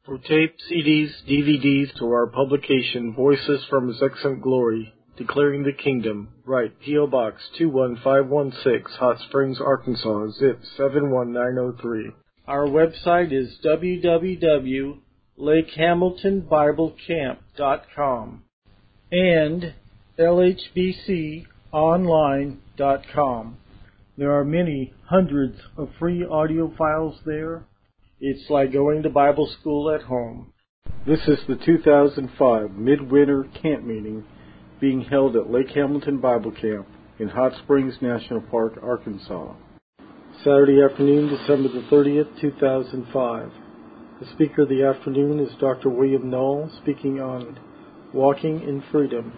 For tape, CDs, DVDs, to our publication, Voices from His Excellent Glory, Declaring the Kingdom, write P.O. Box 21516, Hot Springs, Arkansas, zip 71903. Our website is www.lakehamiltonbiblecamp.com and lhbconline.com. There are many hundreds of free audio files there. It's like going to Bible school at home. This is the 2005 Midwinter Camp Meeting being held at Lake Hamilton Bible Camp in Hot Springs National Park, Arkansas. Saturday afternoon, December the 30th, 2005. The speaker of the afternoon is Dr. William Null, speaking on Walking in Freedom.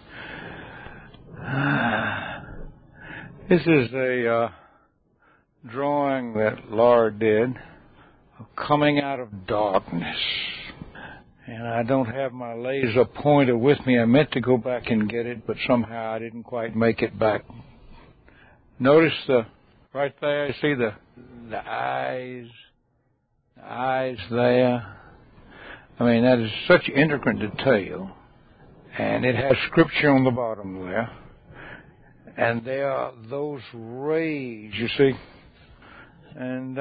This is a drawing that Laura did of coming out of darkness. And I don't have my laser pointer with me. I meant to go back and get it, but somehow I didn't quite make it back. Notice right there, you see the eyes there. I mean, that is such intricate detail. And it has scripture on the bottom there. And there are those rays, you see. And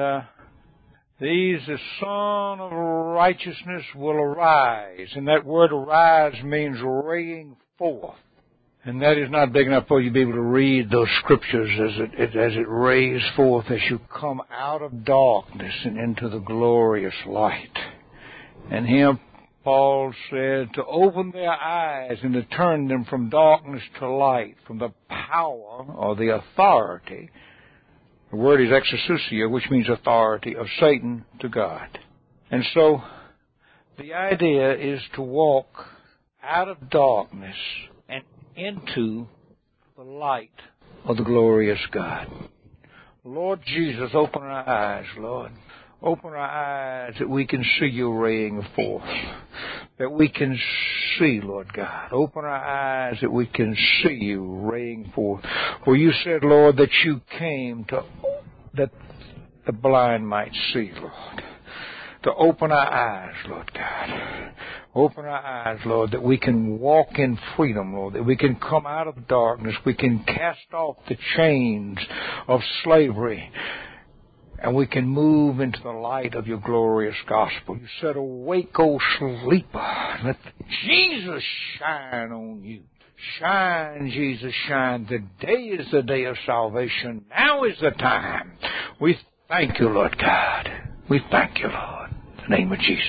these, the Son of Righteousness will arise. And that word arise means raying forth. And that is not big enough for you to be able to read those scriptures as it rays forth as you come out of darkness and into the glorious light. And here Paul said to open their eyes and to turn them from darkness to light, from the power or the authority. The word is exousia, which means authority, of Satan to God. And so the idea is to walk out of darkness and into the light of the glorious God. Lord Jesus, open our eyes, Lord. Open our eyes that we can see you raying forth, that we can see, Lord God. Open our eyes that we can see you raying forth. For you said, Lord, that you came that the blind might see, Lord. To open our eyes, Lord God. Open our eyes, Lord, that we can walk in freedom, Lord, that we can come out of darkness. We can cast off the chains of slavery. And we can move into the light of your glorious gospel. You said, awake, O sleeper. Let Jesus shine on you. Shine, Jesus, shine. The day is the day of salvation. Now is the time. We thank you, Lord God. We thank you, Lord. In the name of Jesus.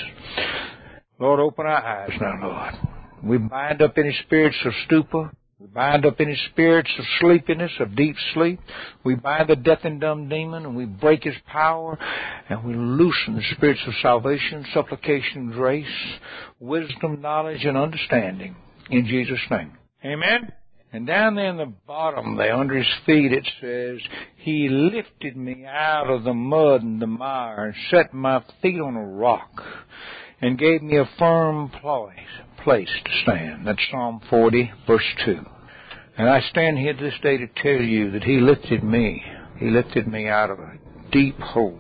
Lord, open our eyes now, Lord. We bind up any spirits of stupor. We bind up any spirits of sleepiness, of deep sleep. We bind the deaf and dumb demon, and we break his power, and we loosen the spirits of salvation, supplication, grace, wisdom, knowledge, and understanding. In Jesus' name. Amen? And down there in the bottom there, under his feet, it says, he lifted me out of the mud and the mire and set my feet on a rock and gave me a firm place to stand. That's Psalm 40, verse 2. And I stand here this day to tell you that he lifted me out of a deep hole.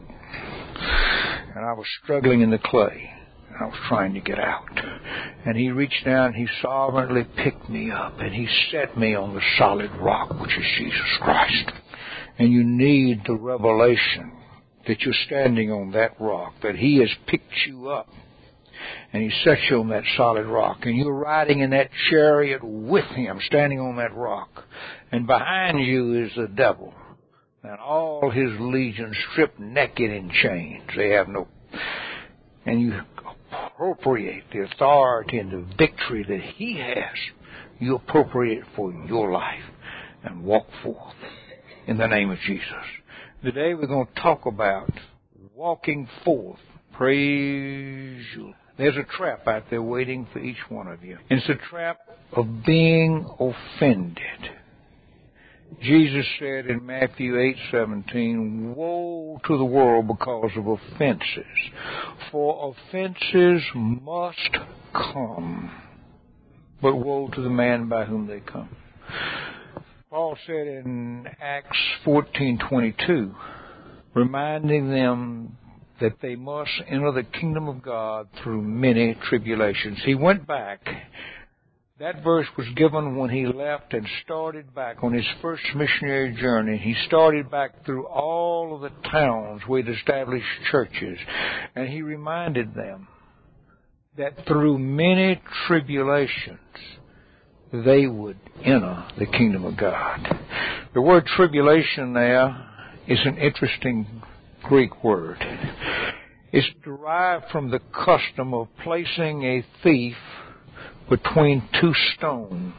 And I was struggling in the clay. And I was trying to get out. And he reached down, he sovereignly picked me up, and he set me on the solid rock, which is Jesus Christ. And you need the revelation that you're standing on that rock, that he has picked you up. And he sets you on that solid rock. And you're riding in that chariot with him, standing on that rock. And behind you is the devil. And all his legions stripped naked in chains. They have no... And you appropriate the authority and the victory that he has. You appropriate it for your life. And walk forth in the name of Jesus. Today we're going to talk about walking forth. Praise you. There's a trap out there waiting for each one of you. It's a trap of being offended. Jesus said in Matthew 8:17, woe to the world because of offenses, for offenses must come, but woe to the man by whom they come. Paul said in Acts 14:22, reminding them that they must enter the kingdom of God through many tribulations. He went back. That verse was given when he left and started back on his first missionary journey. He started back through all of the towns where he'd established churches. And he reminded them that through many tribulations, they would enter the kingdom of God. The word tribulation there is an interesting Greek word. It's derived from the custom of placing a thief between two stones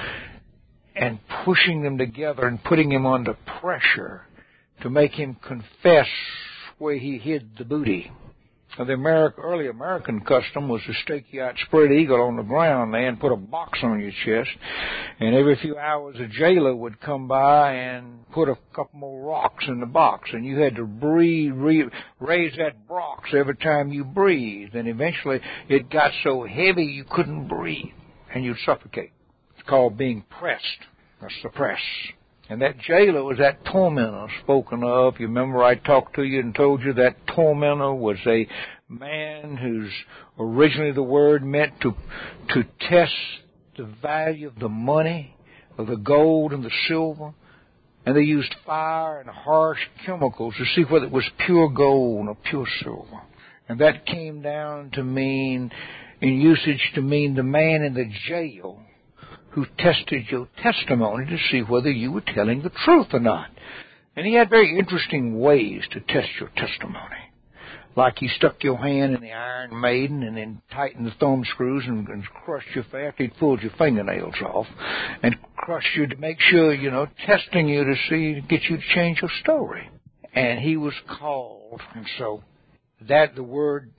and pushing them together and putting him under pressure to make him confess where he hid the booty. Now, the early American custom was to stake you out spread eagle on the ground there and put a box on your chest, and every few hours a jailer would come by and put a couple more rocks in the box, and you had to raise that box every time you breathed, and eventually it got so heavy you couldn't breathe, and you'd suffocate. It's called being pressed. That's the press. And that jailer was that tormentor spoken of. You remember I talked to you and told you that tormentor was a man whose originally the word meant to test the value of the money, of the gold and the silver. And they used fire and harsh chemicals to see whether it was pure gold or pure silver. And that came down to mean, in usage, to mean the man in the jail who tested your testimony to see whether you were telling the truth or not. And he had very interesting ways to test your testimony. Like he stuck your hand in the Iron Maiden and then tightened the thumb screws and crushed you after he'd pulled your fingernails off and crushed you to make sure, testing you to see, get you to change your story. And he was called, and so that word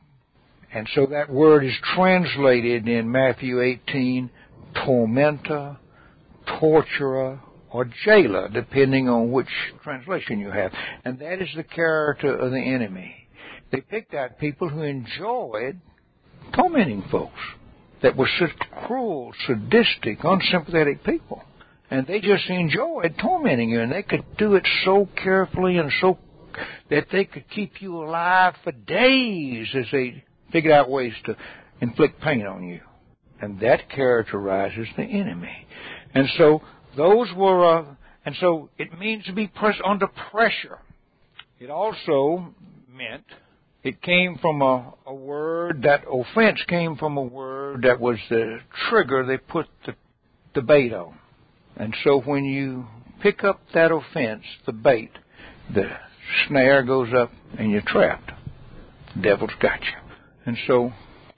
is translated in Matthew 18, tormentor, torturer, or jailer, depending on which translation you have. And that is the character of the enemy. They picked out people who enjoyed tormenting folks, that were such cruel, sadistic, unsympathetic people. And they just enjoyed tormenting you, and they could do it so carefully and so that they could keep you alive for days as they figured out ways to inflict pain on you. And that characterizes the enemy. And so those were, and so it means to be pressed under pressure. It also meant, it came from a word, that offense came from a word that was the trigger they put the bait on. And so when you pick up that offense, the bait, the snare goes up and you're trapped. The devil's got you. And so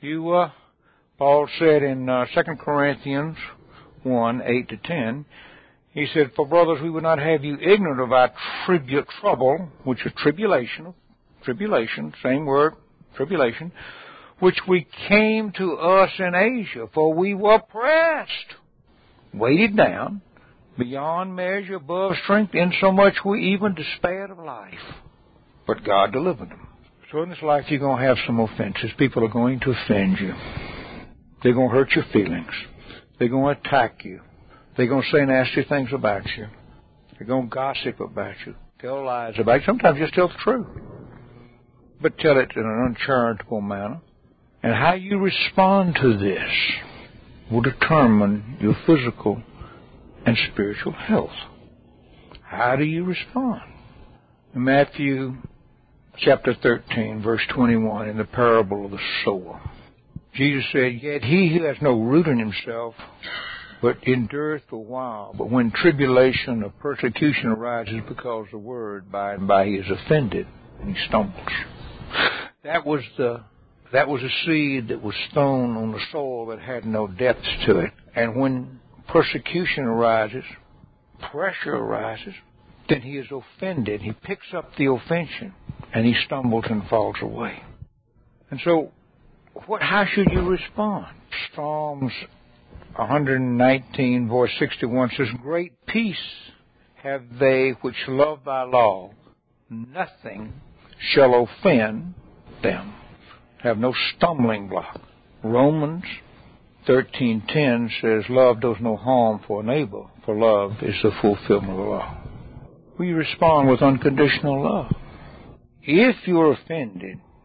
Paul said in 2 Corinthians 1, 8-10, he said, "For brothers, we would not have you ignorant of our trouble, which is tribulation, same word, tribulation, which we came to us in Asia, for we were pressed, weighted down, beyond measure, above strength, insomuch we even despaired of life. But God delivered them." So in this life you're going to have some offenses. People are going to offend you. They're going to hurt your feelings. They're going to attack you. They're going to say nasty things about you. They're going to gossip about you, tell lies about you. Sometimes just tell the truth, but tell it in an uncharitable manner. And how you respond to this will determine your physical and spiritual health. How do you respond? In Matthew chapter 13, verse 21, in the parable of the sower, Jesus said, "Yet he who has no root in himself, but endureth for a while, but when tribulation or persecution arises because of the word, by and by he is offended, and he stumbles." That was a seed that was sown on the soil that had no depth to it. And when persecution arises, pressure arises, then he is offended. He picks up the offension, and he stumbles and falls away. And so, how should you respond? Psalms 119, verse 61 says, "Great peace have they which love thy law. Nothing shall offend them." Have no stumbling block. Romans 13:10 says, "Love does no harm for a neighbor, for love is the fulfillment of the law." We respond with unconditional love. If you're offended,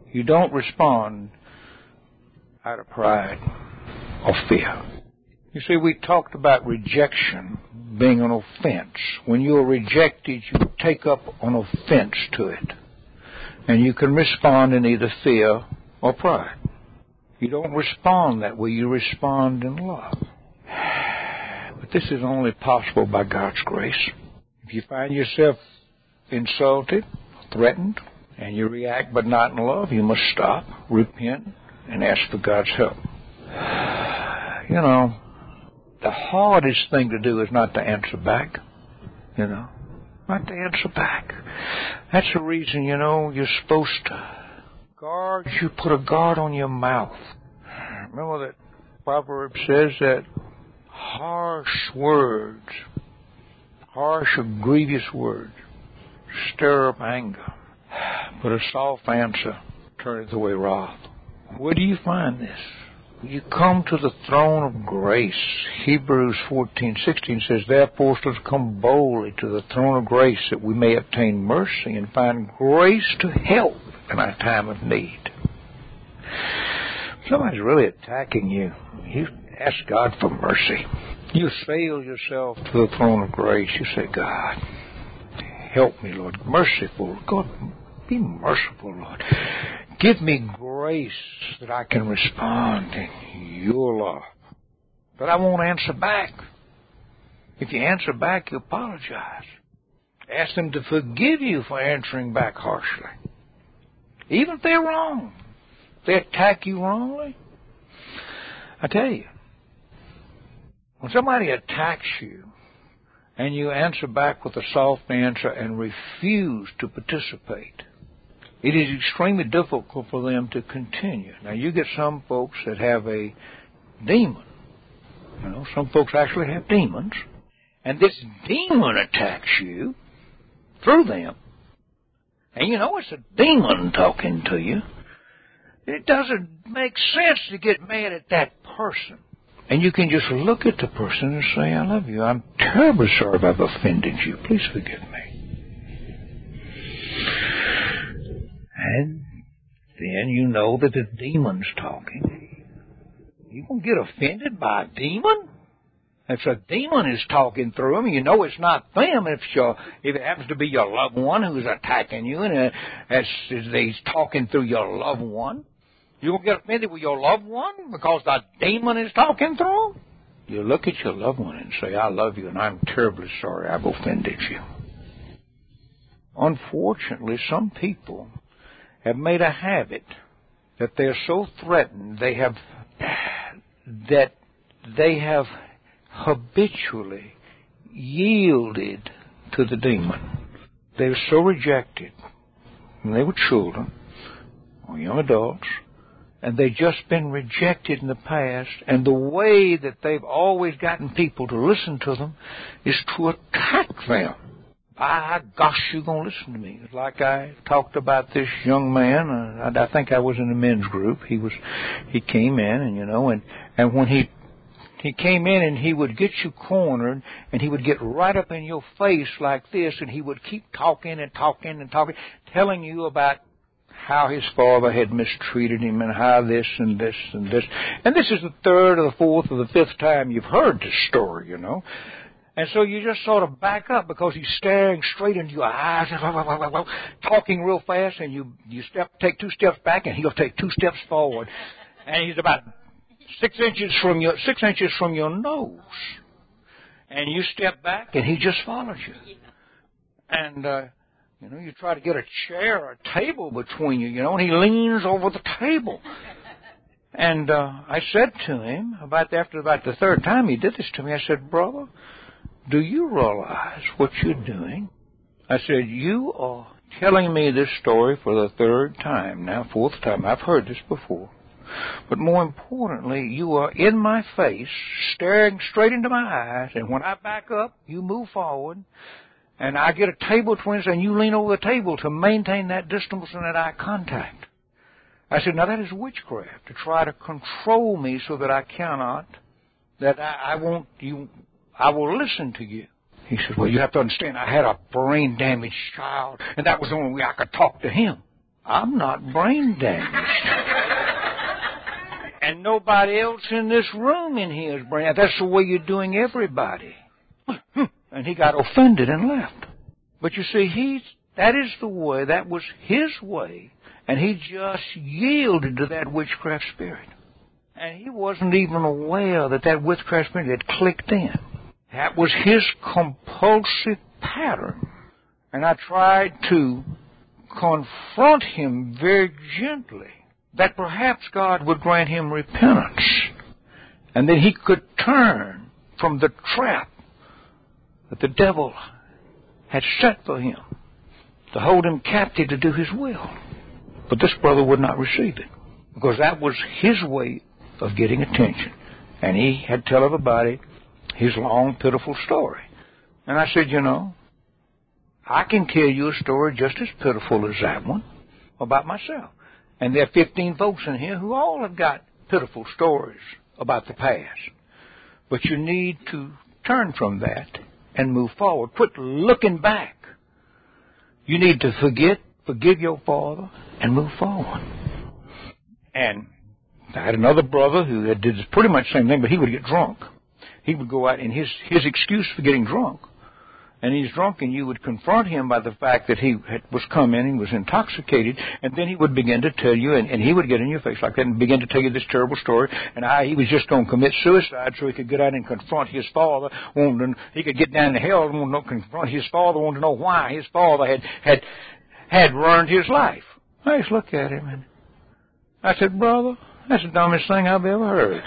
You don't respond out of pride or fear. You see, we talked about rejection being an offense. When you are rejected, you take up an offense to it. And you can respond in either fear or pride. You don't respond that way. You respond in love. But this is only possible by God's grace. If you find yourself insulted, threatened, and you react but not in love, you must stop, repent, and ask for God's help. You know, the hardest thing to do is not to answer back. You know, not to answer back. That's the reason, you know, you're supposed to guard. You put a guard on your mouth. Remember that proverb says that harsh words, harsh or grievous words, stir up anger, but a soft answer turneth away wrath. Where do you find this? You come to the throne of grace. Hebrews 14:16 says, therefore let us come boldly to the throne of grace that we may obtain mercy and find grace to help in our time of need. Somebody's really attacking you. You ask God for mercy. You sail yourself to the throne of grace. You say, God, help me, Lord. Merciful. God, be merciful, Lord. Give me grace that I can respond in your love. But I won't answer back. If you answer back, you apologize. Ask them to forgive you for answering back harshly. Even if they're wrong. If they attack you wrongly. I tell you, when somebody attacks you and you answer back with a soft answer and refuse to participate, it is extremely difficult for them to continue. Now, you get some folks that have a demon. You know, some folks actually have demons. And this demon attacks you through them. And you know it's a demon talking to you. It doesn't make sense to get mad at that person. And you can just look at the person and say, I love you. I'm terribly sorry if I've offended you. Please forgive me. And then you know that the demon's talking. You gonna get offended by a demon? If a demon is talking through them, you know it's not them. If it happens to be your loved one who's attacking you, and he's talking through your loved one, you gonna get offended with your loved one because the demon is talking through them? You look at your loved one and say, I love you, and I'm terribly sorry I've offended you. Unfortunately, some people have made a habit that they're so threatened that they have habitually yielded to the demon. They were so rejected when they were children or young adults, and they've just been rejected in the past, and the way that they've always gotten people to listen to them is to attack them. Ah, gosh, you're going to listen to me. Like I talked about this young man, I think I was in the men's group. He came in, and you know, and when he came in and he would get you cornered, and he would get right up in your face like this, and he would keep talking and talking and talking, telling you about how his father had mistreated him and how this and this and this. And this is the third or the fourth or the fifth time you've heard this story, you know. And so you just sort of back up because he's staring straight into your eyes, talking real fast, and you take 2 steps back, and he'll take 2 steps forward, and he's about 6 inches from your nose, and you step back, and he just follows you, and you know, you try to get a chair or a table between you, you know, and he leans over the table. And I said to him after about the third time he did this to me, I said, brother, do you realize what you're doing? I said, you are telling me this story for the third time now, fourth time. I've heard this before. But more importantly, you are in my face, staring straight into my eyes, and when I back up, you move forward, and I get a table between us, and you lean over the table to maintain that distance and that eye contact. I said, now that is witchcraft, to try to control me so that I cannot, that I will listen to you. He said, well, you have to understand, I had a brain-damaged child, and that was the only way I could talk to him. I'm not brain damaged. And nobody else in this room in here is brain damaged. That's the way you're doing everybody. And he got offended and left. But you see, that is the way, that was his way. And he just yielded to that witchcraft spirit. And he wasn't even aware that witchcraft spirit had clicked in. That was his compulsive pattern. And I tried to confront him very gently that perhaps God would grant him repentance. And that he could turn from the trap that the devil had set for him to hold him captive to do his will. But this brother would not receive it, because that was his way of getting attention. And he had to tell everybody his long, pitiful story. And I said, I can tell you a story just as pitiful as that one about myself. And there are 15 folks in here who all have got pitiful stories about the past. But you need to turn from that and move forward. Quit looking back. You need to forgive your father, and move forward. And I had another brother who did pretty much the same thing, but he would get drunk. He would go out, and his excuse for getting drunk, and he's drunk, and you would confront him by the fact that he was come in, he was intoxicated, and then he would begin to tell you, and he would get in your face like that and begin to tell you this terrible story, and how he was just going to commit suicide so he could get out and confront his father. He could get down to hell and confront his father, wanted to know why his father had ruined his life. I just looked at him, and I said, brother, that's the dumbest thing I've ever heard.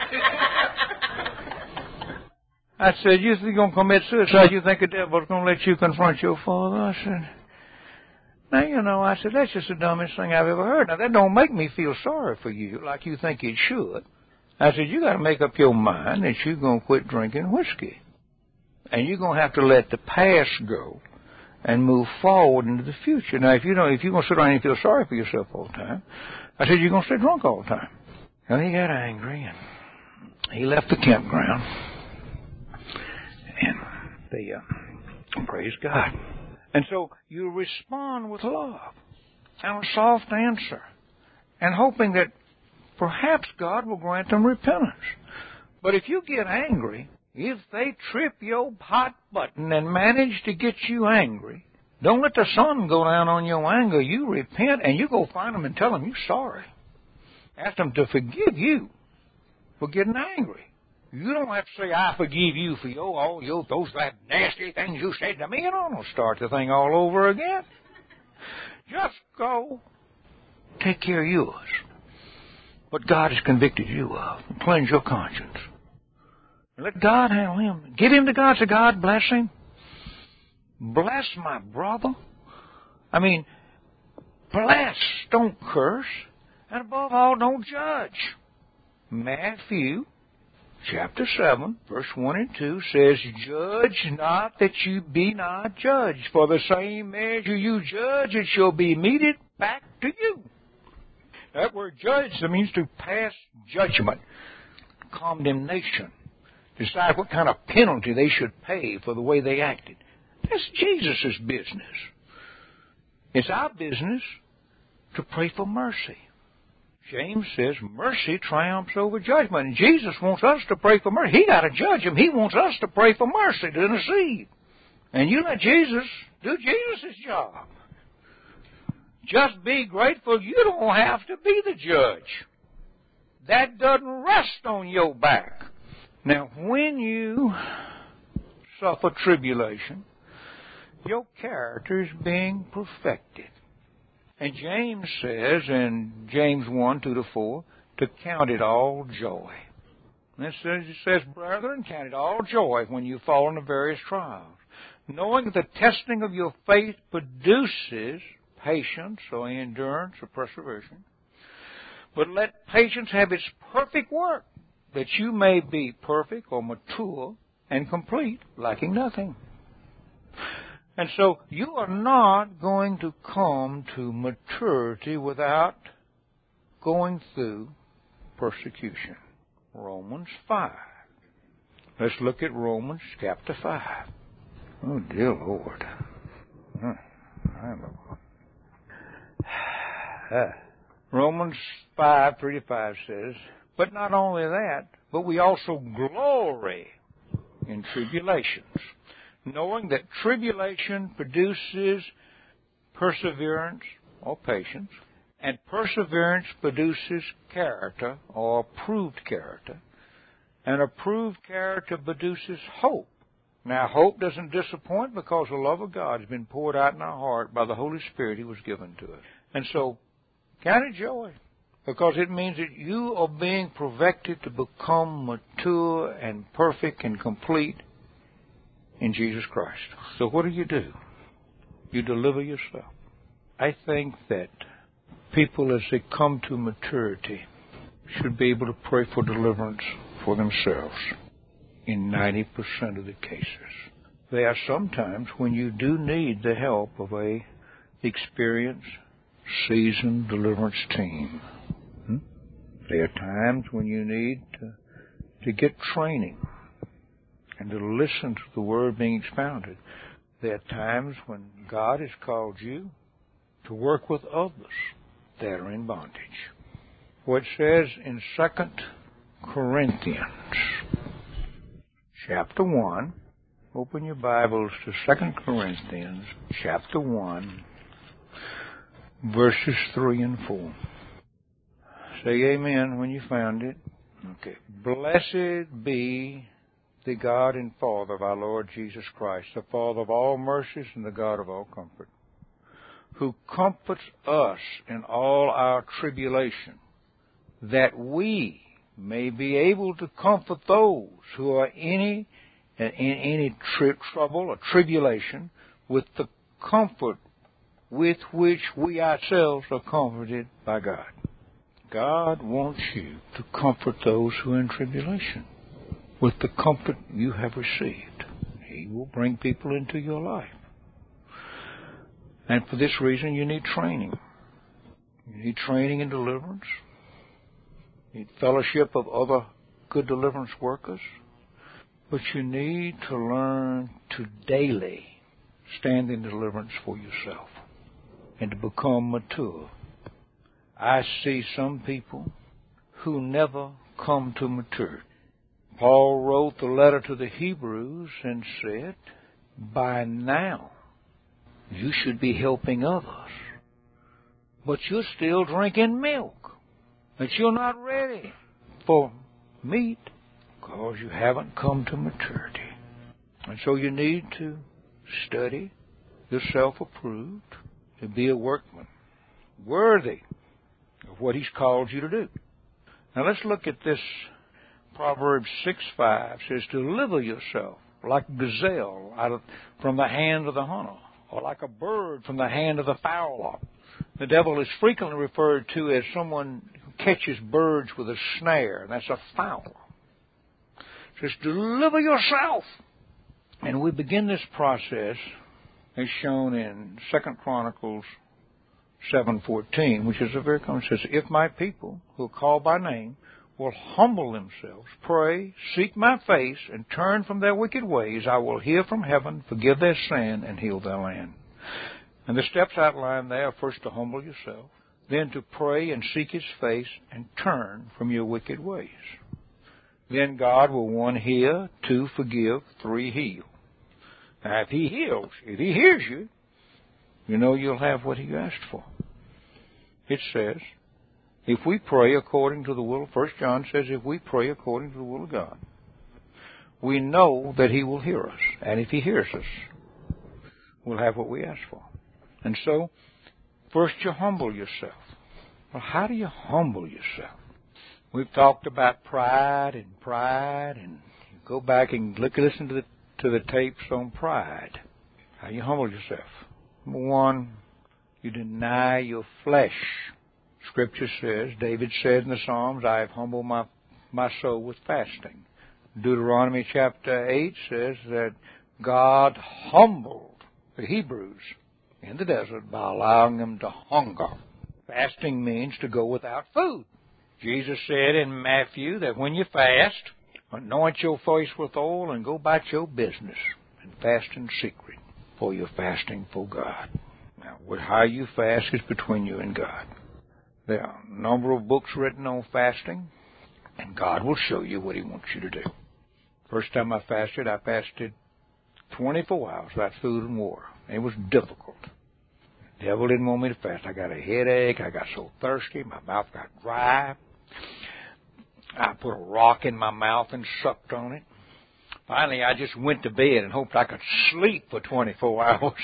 I said, you think you're going to commit suicide? You think the devil's going to let you confront your father? I said, now, I said, that's just the dumbest thing I've ever heard. Now, that don't make me feel sorry for you like you think it should. I said, you got to make up your mind that you're going to quit drinking whiskey. And you're going to have to let the past go and move forward into the future. Now, if you're going to sit around and feel sorry for yourself all the time, I said, you're going to stay drunk all the time. And he got angry, and he left the campground. And they, praise God. And so you respond with love and a soft answer, and hoping that perhaps God will grant them repentance. But if you get angry, if they trip your hot button and manage to get you angry, don't let the sun go down on your anger. You repent, and you go find them and tell them you're sorry. Ask them to forgive you for getting angry. You don't have to say, I forgive you for those nasty things you said to me. You don't start the thing all over again. Just go take care of yours. What God has convicted you of. And cleanse your conscience. And let God handle him. Give him to God. Say, God, bless him. Bless my brother. I mean, bless. Don't curse. And above all, don't judge. Matthew chapter 7, verse 1 and 2 says, judge not that you be not judged. For the same measure you judge, it shall be meted back to you. That word judge means to pass judgment, condemnation, decide what kind of penalty they should pay for the way they acted. That's Jesus' business. It's our business to pray for mercy. James says mercy triumphs over judgment. And Jesus wants us to pray for mercy. He got to judge him. He wants us to pray for mercy, to intercede. And you let Jesus do Jesus' job. Just be grateful you don't have to be the judge. That doesn't rest on your back. Now, when you suffer tribulation, your character is being perfected. And James says in James 1, 2-4, to count it all joy. And it says, brethren, count it all joy when you fall into various trials, knowing that the testing of your faith produces patience or endurance or perseverance. But let patience have its perfect work, that you may be perfect or mature and complete, lacking nothing. And so you are not going to come to maturity without going through persecution. Romans 5. Let's look at Romans chapter 5. Oh, dear Lord. Romans 5:3-5 says, but not only that, but we also glory in tribulations, knowing that tribulation produces perseverance or patience, and perseverance produces character or approved character, and approved character produces hope. Now, hope doesn't disappoint because the love of God has been poured out in our heart by the Holy Spirit He was given to us. And so, count it joy, because it means that you are being perfected to become mature and perfect and complete in Jesus Christ. So what do? You deliver yourself. I think that people, as they come to maturity, should be able to pray for deliverance for themselves in 90% of the cases. There are some times when you do need the help of a experienced, seasoned deliverance team. There are times when you need to get training and to listen to the Word being expounded. There are times when God has called you to work with others that are in bondage. What says in 2 Corinthians chapter 1, open your Bibles to 2 Corinthians chapter 1, verses 3 and 4. Say amen when you found it. Okay. Blessed be the God and Father of our Lord Jesus Christ, the Father of all mercies and the God of all comfort, who comforts us in all our tribulation, that we may be able to comfort those who are in any trouble or tribulation with the comfort with which we ourselves are comforted by God. God wants you to comfort those who are in tribulation with the comfort you have received. He will bring people into your life. And for this reason, you need training. You need training in deliverance. You need fellowship of other good deliverance workers. But you need to learn to daily stand in deliverance for yourself and to become mature. I see some people who never come to maturity. Paul wrote the letter to the Hebrews and said, by now you should be helping others, but you're still drinking milk, that you're not ready for meat because you haven't come to maturity. And so you need to study yourself approved to be a workman worthy of what He's called you to do. Now let's look at this. Proverbs 6:5 says, deliver yourself like a gazelle from the hand of the hunter, or like a bird from the hand of the fowler. The devil is frequently referred to as someone who catches birds with a snare, and that's a fowler. It says, deliver yourself. And we begin this process as shown in 2 Chronicles 7:14, which is a very common. It says, if my people who are called by name will humble themselves, pray, seek my face, and turn from their wicked ways, I will hear from heaven, forgive their sin, and heal their land. And the steps outlined there are first to humble yourself, then to pray and seek His face, and turn from your wicked ways. Then God will, 1, hear, 2, forgive, 3, heal. Now, if He hears you, you know you'll have what He asked for. It says, if we pray according to the will, 1 John says, if we pray according to the will of God, we know that He will hear us. And if He hears us, we'll have what we ask for. And so, first you humble yourself. Well, how do you humble yourself? We've talked about pride, and you go back and listen to the tapes on pride. How you humble yourself. Number 1, you deny your flesh. Scripture says, David said in the Psalms, I have humbled my soul with fasting. Deuteronomy chapter 8 says that God humbled the Hebrews in the desert by allowing them to hunger. Fasting means to go without food. Jesus said in Matthew that when you fast, anoint your face with oil and go about your business and fast in secret, for you're fasting for God. Now, how you fast is between you and God. There are a number of books written on fasting, and God will show you what He wants you to do. First time I fasted 24 hours without food and water. It was difficult. The devil didn't want me to fast. I got a headache. I got so thirsty. My mouth got dry. I put a rock in my mouth and sucked on it. Finally, I just went to bed and hoped I could sleep for 24 hours.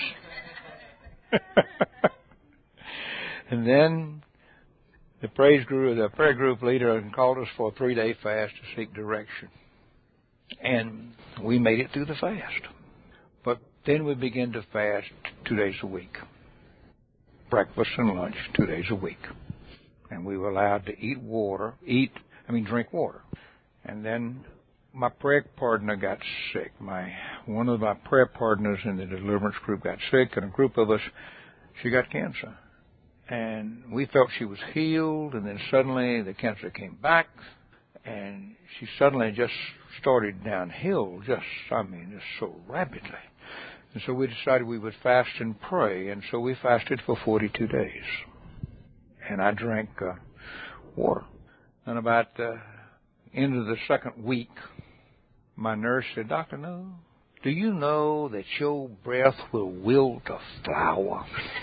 And then the prayer group leader called us for a 3-day fast to seek direction. And we made it through the fast. But then we began to fast 2 days a week. Breakfast and lunch 2 days a week. And we were allowed to drink water. And then my prayer partner got sick. One of my prayer partners in the deliverance group got sick, and a group of us, she got cancer. And we felt she was healed, and then suddenly the cancer came back, and she suddenly just started downhill, just so rapidly. And so we decided we would fast and pray, and so we fasted for 42 days. And I drank water. And about the end of the second week, my nurse said, "Dr. No, do you know that your breath will wilt a flower?"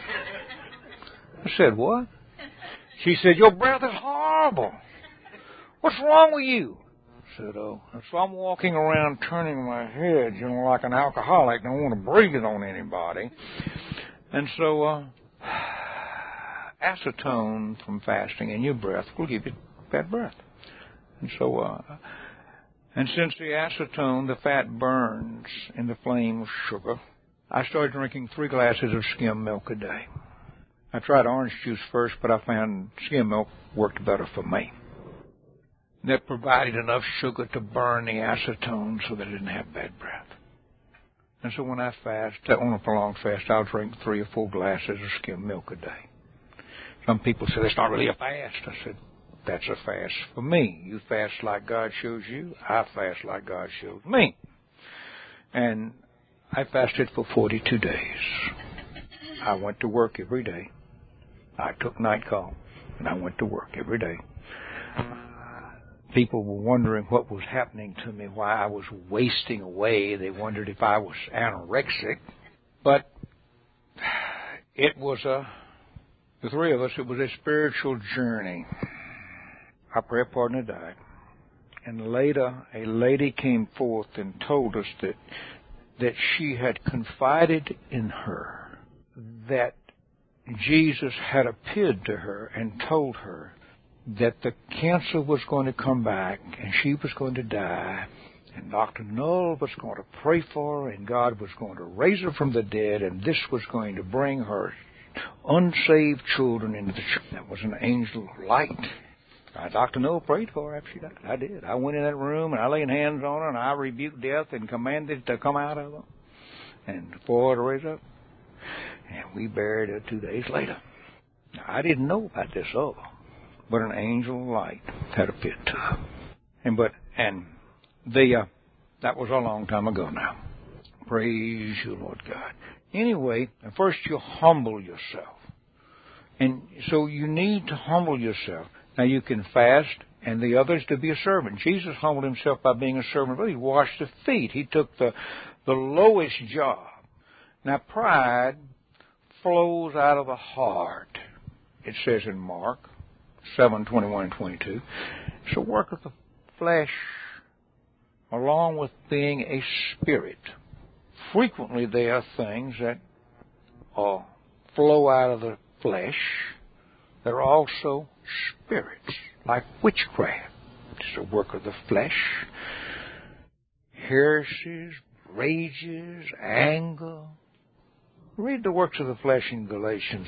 I said, "What?" She said, "Your breath is horrible. What's wrong with you?" I said, "Oh, so I'm walking around turning my head, like an alcoholic. Don't want to breathe it on anybody." And so acetone from fasting in your breath will give you bad breath. And so, and since the acetone, the fat burns in the flame of sugar, I started drinking 3 glasses of skim milk a day. I tried orange juice first, but I found skim milk worked better for me. That provided enough sugar to burn the acetone so that I didn't have bad breath. And so when I fast, on a prolonged fast, I'll drink 3 or 4 glasses of skim milk a day. Some people say, "That's not really a fast." I said, "That's a fast for me. You fast like God shows you. I fast like God shows me." And I fasted for 42 days. I went to work every day. I took night call, and I went to work every day. People were wondering what was happening to me, why I was wasting away. They wondered if I was anorexic. But it was the 3 of us, it was a spiritual journey. Our prayer partner died. And later, a lady came forth and told us that she had confided in her that Jesus had appeared to her and told her that the cancer was going to come back and she was going to die, and Dr. Null was going to pray for her, and God was going to raise her from the dead, and this was going to bring her unsaved children into the church. That was an angel of light. Dr. Null prayed for her after she died. I did. I went in that room and I laid hands on her and I rebuked death and commanded it to come out of her and for her to raise up. And we buried her 2 days later. Now, I didn't know about this other, but an angel of light had appeared to her. That was a long time ago now. Praise you, Lord God. Anyway, first you humble yourself. And so you need to humble yourself. Now you can fast, and the other is to be a servant. Jesus humbled himself by being a servant, but he washed the feet. He took the lowest job. Now pride flows out of the heart. It says in Mark 7:21 and 22. It's a work of the flesh, along with being a spirit. Frequently there are things that flow out of the flesh that are also spirits, like witchcraft. It's a work of the flesh. Heresies, rages, anger. Read the works of the flesh in Galatians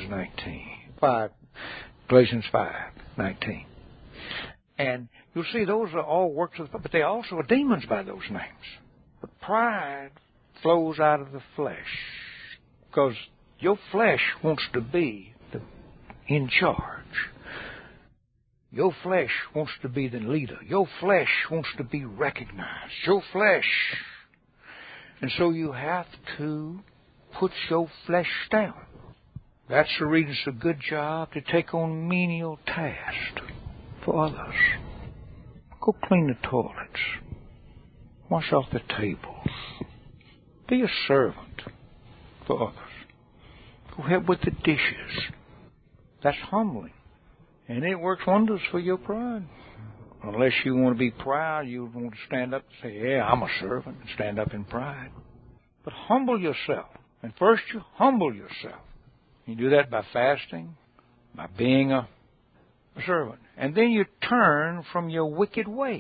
5:19. And you'll see those are all works of the flesh, but they also are demons by those names. But pride flows out of the flesh because your flesh wants to be in charge. Your flesh wants to be the leader. Your flesh wants to be recognized. Your flesh. And so you have to put your flesh down. That's the reason it's a good job to take on menial tasks for others. Go clean the toilets. Wash off the tables. Be a servant for others. Go help with the dishes. That's humbling. And it works wonders for your pride. Unless you want to be proud, you want to stand up and say, yeah, I'm a servant, and stand up in pride. But humble yourself. And first you humble yourself. You do that by fasting, by being a servant. And then you turn from your wicked ways.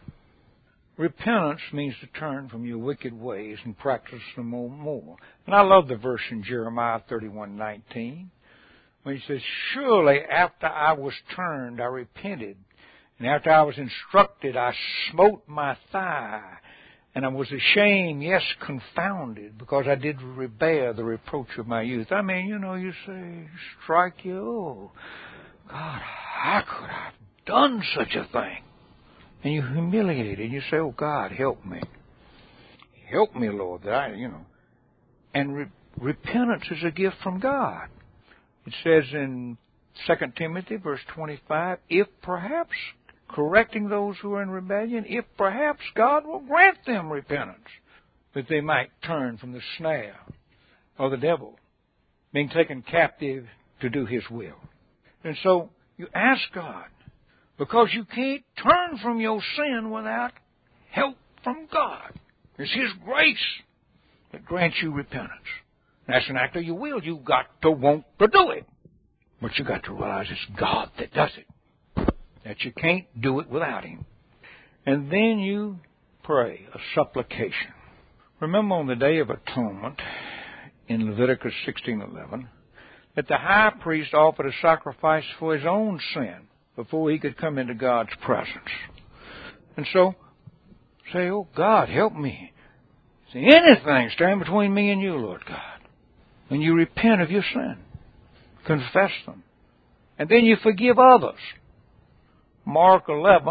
Repentance means to turn from your wicked ways and practice them more. And I love the verse in Jeremiah 31:19, when he says, surely after I was turned, I repented. And after I was instructed, I smote my thigh. And I was ashamed, yes, confounded, because I did bear the reproach of my youth. I mean, you say, strike you. Oh, God, how could I have done such a thing? And you humiliate it. You say, oh, God, help me. Help me, Lord, that And repentance is a gift from God. It says in 2 Timothy, verse 25, if perhaps, correcting those who are in rebellion, if perhaps God will grant them repentance, that they might turn from the snare of the devil, being taken captive to do His will. And so you ask God, because you can't turn from your sin without help from God. It's His grace that grants you repentance. That's an act of your will. You've got to want to do it. But you've got to realize it's God that does it. That you can't do it without Him. And then you pray a supplication. Remember on the Day of Atonement in Leviticus 16:11 that the high priest offered a sacrifice for his own sin before he could come into God's presence. And so, say, oh God, help me. See, anything stand between me and you, Lord God. And you repent of your sin. Confess them. And then you forgive others. Mark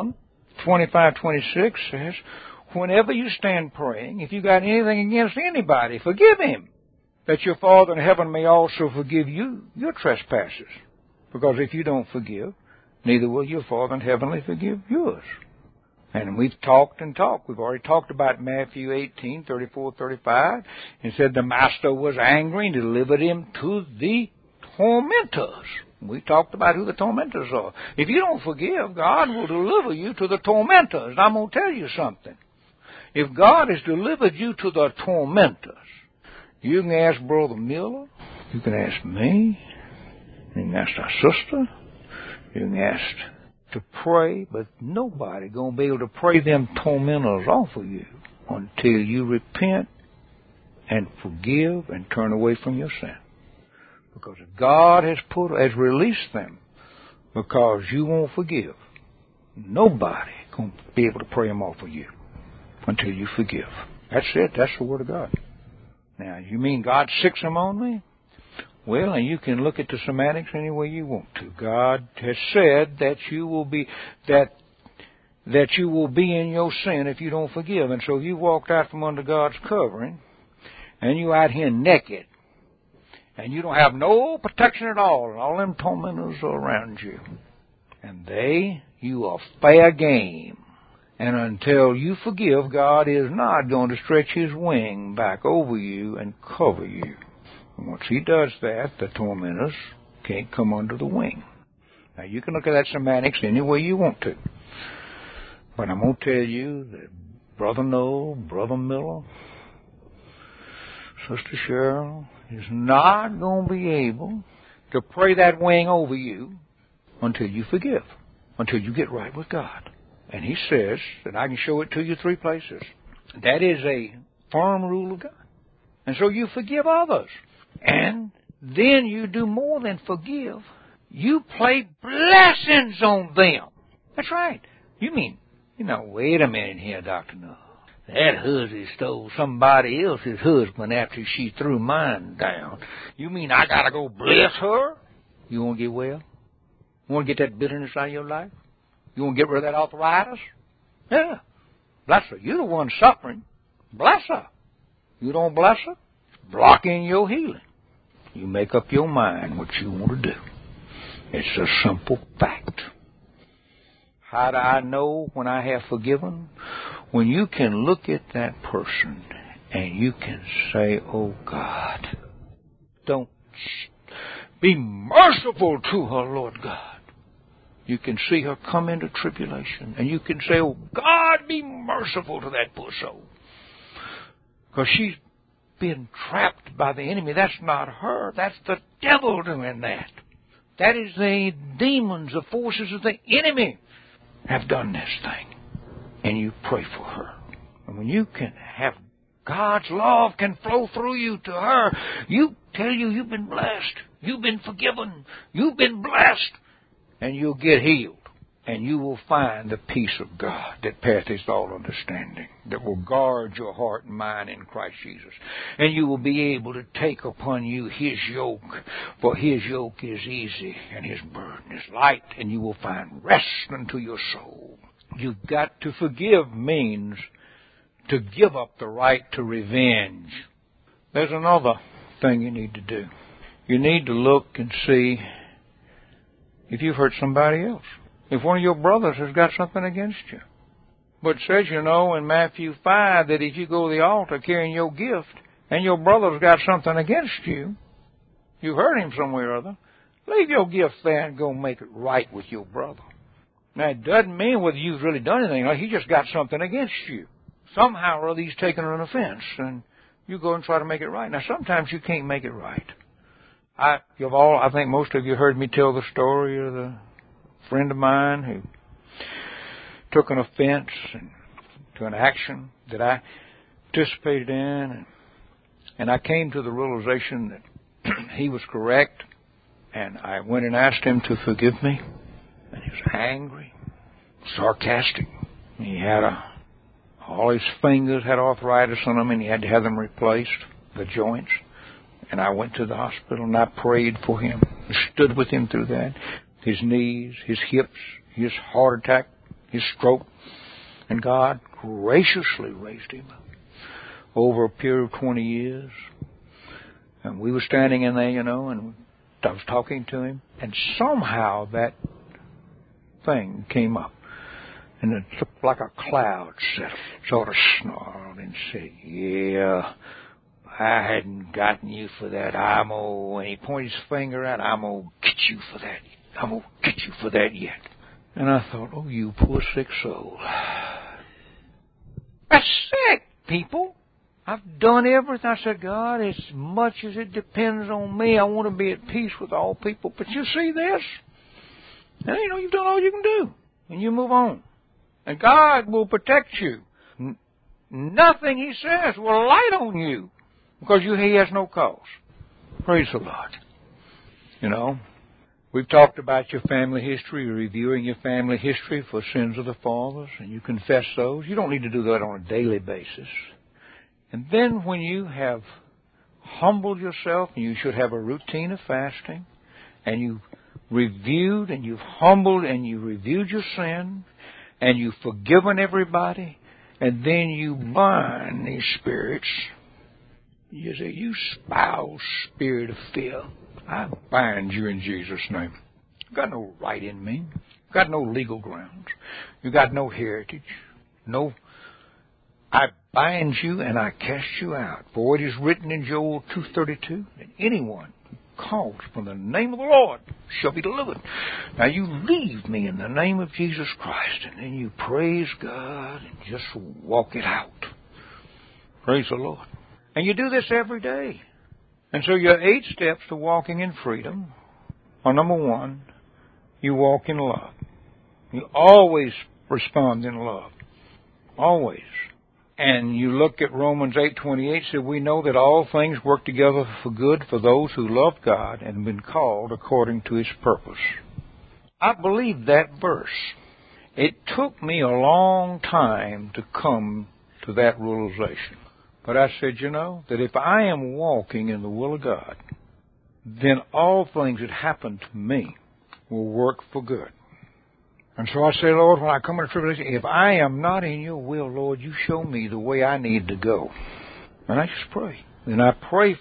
11:25-26 says, whenever you stand praying, if you got anything against anybody, forgive him, that your Father in heaven may also forgive you your trespasses. Because if you don't forgive, neither will your Father in heaven forgive yours. And we've talked and talked. We've already talked about Matthew 18:34-35, and said the master was angry and delivered him to the tormentors. We talked about who the tormentors are. If you don't forgive, God will deliver you to the tormentors. And I'm going to tell you something. If God has delivered you to the tormentors, you can ask Brother Miller, you can ask me, you can ask our sister, you can ask to pray, but nobody going to be able to pray them tormentors off of you until you repent and forgive and turn away from your sin. Because God has released them because you won't forgive. Nobody going to be able to pray them off of you until you forgive. That's it. That's the Word of God. Now, you mean God sicks them on me? Well, and you can look at the semantics any way you want to. God has said that you will be that you will be in your sin if you don't forgive. And so you walked out from under God's covering, and you out here naked, and you don't have no protection at all, and all them tormentors are around you. And you are fair game. And until you forgive, God is not going to stretch His wing back over you and cover you. And once He does that, the tormentors can't come under the wing. Now, you can look at that semantics any way you want to. But I'm going to tell you that Brother Noel, Brother Miller, Sister Cheryl is not going to be able to pray that wing over you until you forgive, until you get right with God. And He says that I can show it to you 3 places. That is a firm rule of God. And so you forgive others. And then you do more than forgive. You play blessings on them. That's right. You mean, wait a minute here, Dr. Null. That hussy stole somebody else's husband after she threw mine down. You mean I got to go bless her? You want to get well? You want to get that bitterness out of your life? You want to get rid of that arthritis? Yeah. Bless her. You're the one suffering. Bless her. You don't bless her, it's blocking your healing. You make up your mind what you want to do. It's a simple fact. How do I know when I have forgiven? When you can look at that person and you can say, oh God, don't be merciful to her, Lord God. You can see her come into tribulation and you can say, oh God, be merciful to that poor soul. Because she's been trapped by the enemy. That's not her. That's the devil doing that. That is the demons, the forces of the enemy have done this thing. And you pray for her. And when you can have God's love can flow through you to her, you've been blessed. You've been forgiven. You've been blessed. And you'll get healed. And you will find the peace of God that passeth all understanding, that will guard your heart and mind in Christ Jesus. And you will be able to take upon you His yoke, for His yoke is easy and His burden is light, and you will find rest unto your soul. You've got to forgive means to give up the right to revenge. There's another thing you need to do. You need to look and see if you've hurt somebody else. If one of your brothers has got something against you. But it says, in Matthew 5, that if you go to the altar carrying your gift, and your brother's got something against you, you hurt him somewhere or other, leave your gift there and go make it right with your brother. Now, it doesn't mean whether you've really done anything. Like he just got something against you. Somehow or other he's taken an offense, and you go and try to make it right. Now, sometimes you can't make it right. I think most of you heard me tell the story of the friend of mine who took an offense to an action that I participated in, and I came to the realization that he was correct, and I went and asked him to forgive me, and he was angry, sarcastic. He had all his fingers had arthritis on them, and he had to have them replaced, the joints. And I went to the hospital and I prayed for him, stood with him through that. His knees, his hips, his heart attack, his stroke. And God graciously raised him up over a period of 20 years. And we were standing in there, and I was talking to him. And somehow that thing came up. And it looked like a cloud settled, sort of snarled and said, yeah, I hadn't gotten you for that. And he pointed his finger out, I'm going to get you for that. I'm going to get you for that yet. And I thought, oh, you poor sick soul. That's sick, people. I've done everything. I said, God, as much as it depends on me, I want to be at peace with all people. But you see this? And you've done all you can do. And you move on. And God will protect you. Nothing He says will light on you. Because He has no cause. Praise the Lord. We've talked about your family history, reviewing your family history for sins of the fathers, and you confess those. You don't need to do that on a daily basis. And then when you have humbled yourself, and you should have a routine of fasting, and you've reviewed, and you've humbled, and you reviewed your sin, and you've forgiven everybody, and then you bind these spirits. You say, you foul spirit of fear, I bind you in Jesus' name. You've got no right in me. You've got no legal grounds. You've got no heritage. I bind you and I cast you out. For it is written in Joel 2:32 that anyone who calls from the name of the Lord shall be delivered. Now you leave me in the name of Jesus Christ, and then you praise God and just walk it out. Praise the Lord. And you do this every day. And so your 8 steps to walking in freedom are, number 1, you walk in love. You always respond in love. Always. And you look at Romans 8:28, said, we know that all things work together for good for those who love God and have been called according to His purpose. I believe that verse. It took me a long time to come to that realization. But I said, that if I am walking in the will of God, then all things that happen to me will work for good. And so I say, Lord, when I come into tribulation, if I am not in your will, Lord, you show me the way I need to go. And I just pray. And I pray for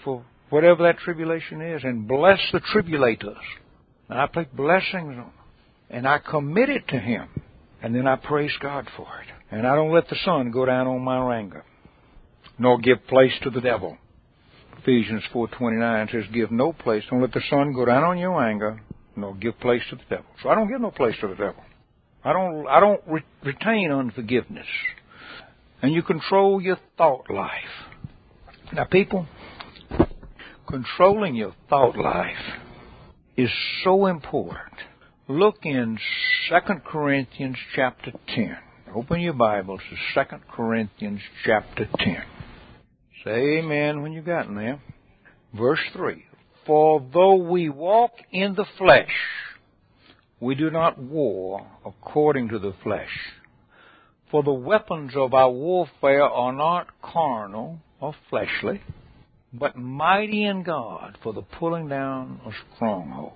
whatever that tribulation is, and bless the tribulators. And I put blessings on them. And I commit it to Him. And then I praise God for it. And I don't let the sun go down on my anger, nor give place to the devil. Ephesians 4:29 says, give no place. Don't let the sun go down on your anger, nor give place to the devil. So I don't give no place to the devil. I don't retain unforgiveness. And you control your thought life. Now, people, controlling your thought life is so important. Look in 2 Corinthians chapter 10. Open your Bibles to 2 Corinthians chapter 10. Say amen when you got in there. Verse 3. For though we walk in the flesh, we do not war according to the flesh. For the weapons of our warfare are not carnal or fleshly, but mighty in God for the pulling down of strongholds.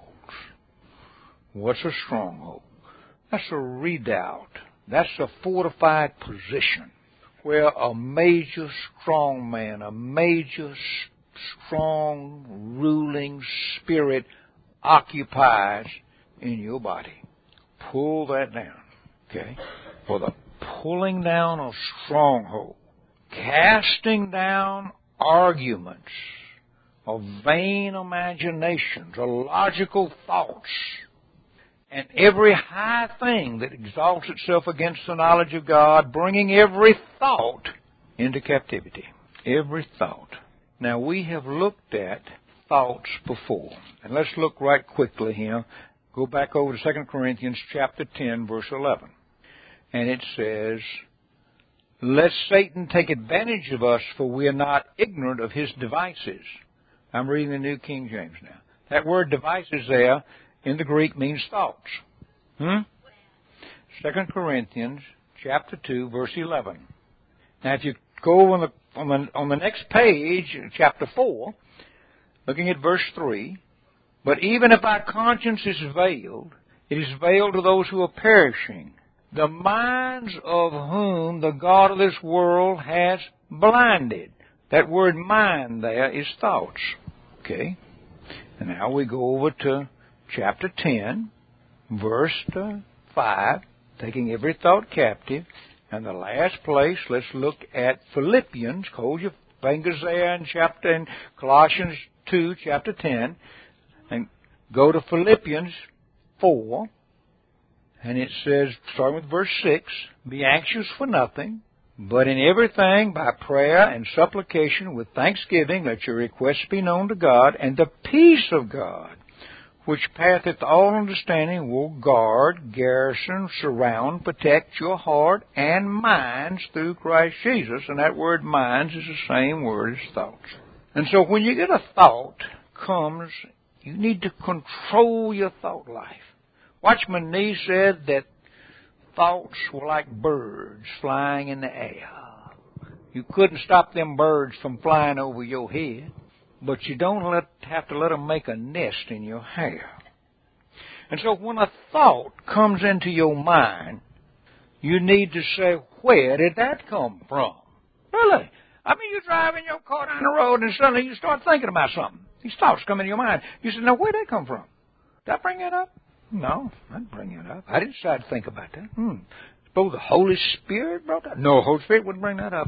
What's a stronghold? That's a redoubt. That's a fortified position where a major strong man, a major strong ruling spirit occupies in your body. Pull that down, okay? For the pulling down of stronghold, casting down arguments, of vain imaginations, of illogical thoughts, and every high thing that exalts itself against the knowledge of God, bringing every thought into captivity. Every thought. Now, we have looked at thoughts before. And let's look right quickly here. Go back over to 2 Corinthians chapter 10, verse 11. And it says, lest Satan take advantage of us, for we are not ignorant of his devices. I'm reading the New King James now. That word devices there in the Greek means thoughts. 2 Corinthians chapter 2, verse 11. Now, if you go on the next page, chapter 4, looking at verse 3, but even if our conscience is veiled, it is veiled to those who are perishing, the minds of whom the God of this world has blinded. That word mind there is thoughts. Okay? And now we go over to chapter 10, verse 5, taking every thought captive. And the last place, let's look at Philippians. Hold your fingers there in Colossians 2, chapter 10, and go to Philippians 4. And it says, starting with verse 6, be anxious for nothing, but in everything by prayer and supplication with thanksgiving let your requests be known to God, and the peace of God, which passeth all understanding, will guard, garrison, surround, protect your heart and minds through Christ Jesus. And that word minds is the same word as thoughts. And so when you get a thought comes, you need to control your thought life. Watchman Nee said that thoughts were like birds flying in the air. You couldn't stop them birds from flying over your head, but you don't have to let them make a nest in your hair. And so when a thought comes into your mind, you need to say, where did that come from? Really? I mean, you're driving your car down the road and suddenly you start thinking about something. These thoughts come into your mind. You say, now, where did that come from? Did I bring it up? No, I didn't bring it up. I didn't decide to think about that. Suppose the Holy Spirit brought that? No, the Holy Spirit wouldn't bring that up.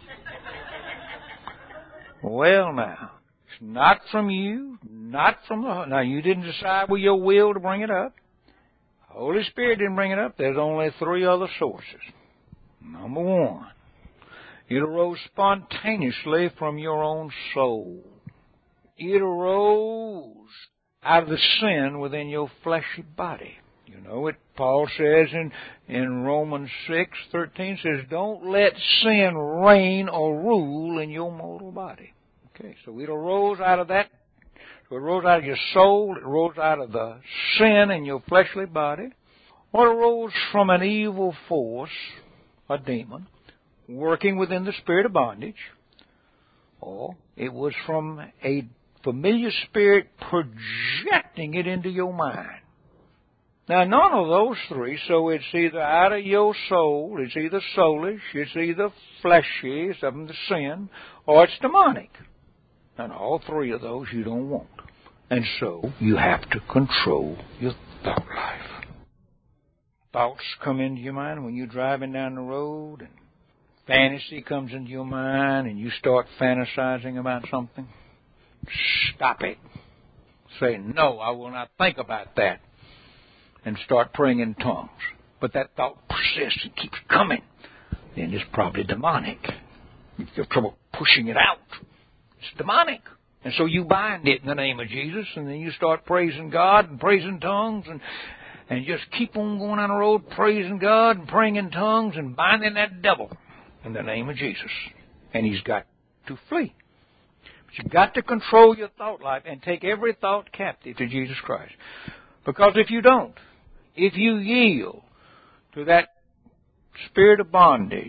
Well, now, it's not from you, not from the... Now, you didn't decide with your will to bring it up. The Holy Spirit didn't bring it up. There's only 3 other sources. Number 1, it arose spontaneously from your own soul. It arose out of the sin within your fleshy body. You know it. Paul says in Romans 6:13 says, don't let sin reign or rule in your mortal body. Okay, so it arose out of that. So it arose out of your soul. It arose out of the sin in your fleshly body. Or it arose from an evil force, a demon, working within the spirit of bondage. Or it was from a familiar spirit projecting it into your mind. Now, none of those 3, so it's either out of your soul, it's either soulish, it's either fleshy, something to sin, or it's demonic. And all three of those you don't want. And so you have to control your thought life. Thoughts come into your mind when you're driving down the road, and fantasy comes into your mind, and you start fantasizing about something. Stop it. Say, no, I will not think about that. And start praying in tongues. But that thought persists and keeps coming. Then it's probably demonic. If you have trouble pushing it out, it's demonic. And so you bind it in the name of Jesus, and then you start praising God and praising tongues, and just keep on going on the road praising God and praying in tongues and binding that devil in the name of Jesus. And he's got to flee. But you've got to control your thought life and take every thought captive to Jesus Christ. Because if you don't, if you yield to that spirit of bondage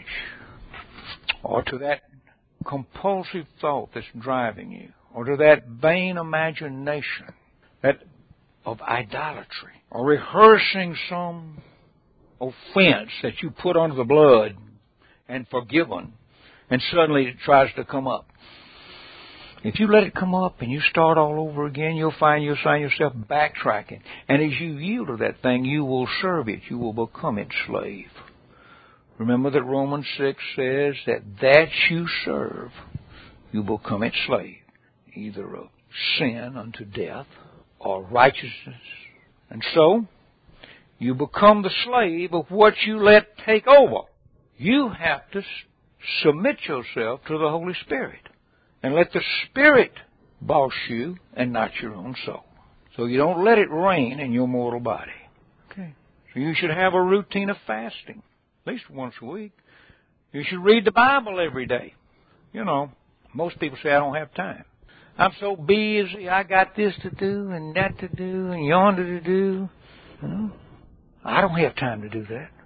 or to that compulsive thought that's driving you, or to that vain imagination that of idolatry, or rehearsing some offense that you put under the blood and forgiven, and suddenly it tries to come up. If you let it come up and you start all over again, you'll find yourself backtracking. And as you yield to that thing, you will serve it. You will become its slave. Remember that Romans 6 says that you serve, you become its slave, either of sin unto death or righteousness. And so, you become the slave of what you let take over. You have to submit yourself to the Holy Spirit and let the Spirit boss you and not your own soul. So you don't let it reign in your mortal body. Okay. So you should have a routine of fasting, at least once a week. You should read the Bible every day. You know, most people say, I don't have time. I'm so busy, I got this to do and that to do and yonder to do. You know, I don't have time to do that.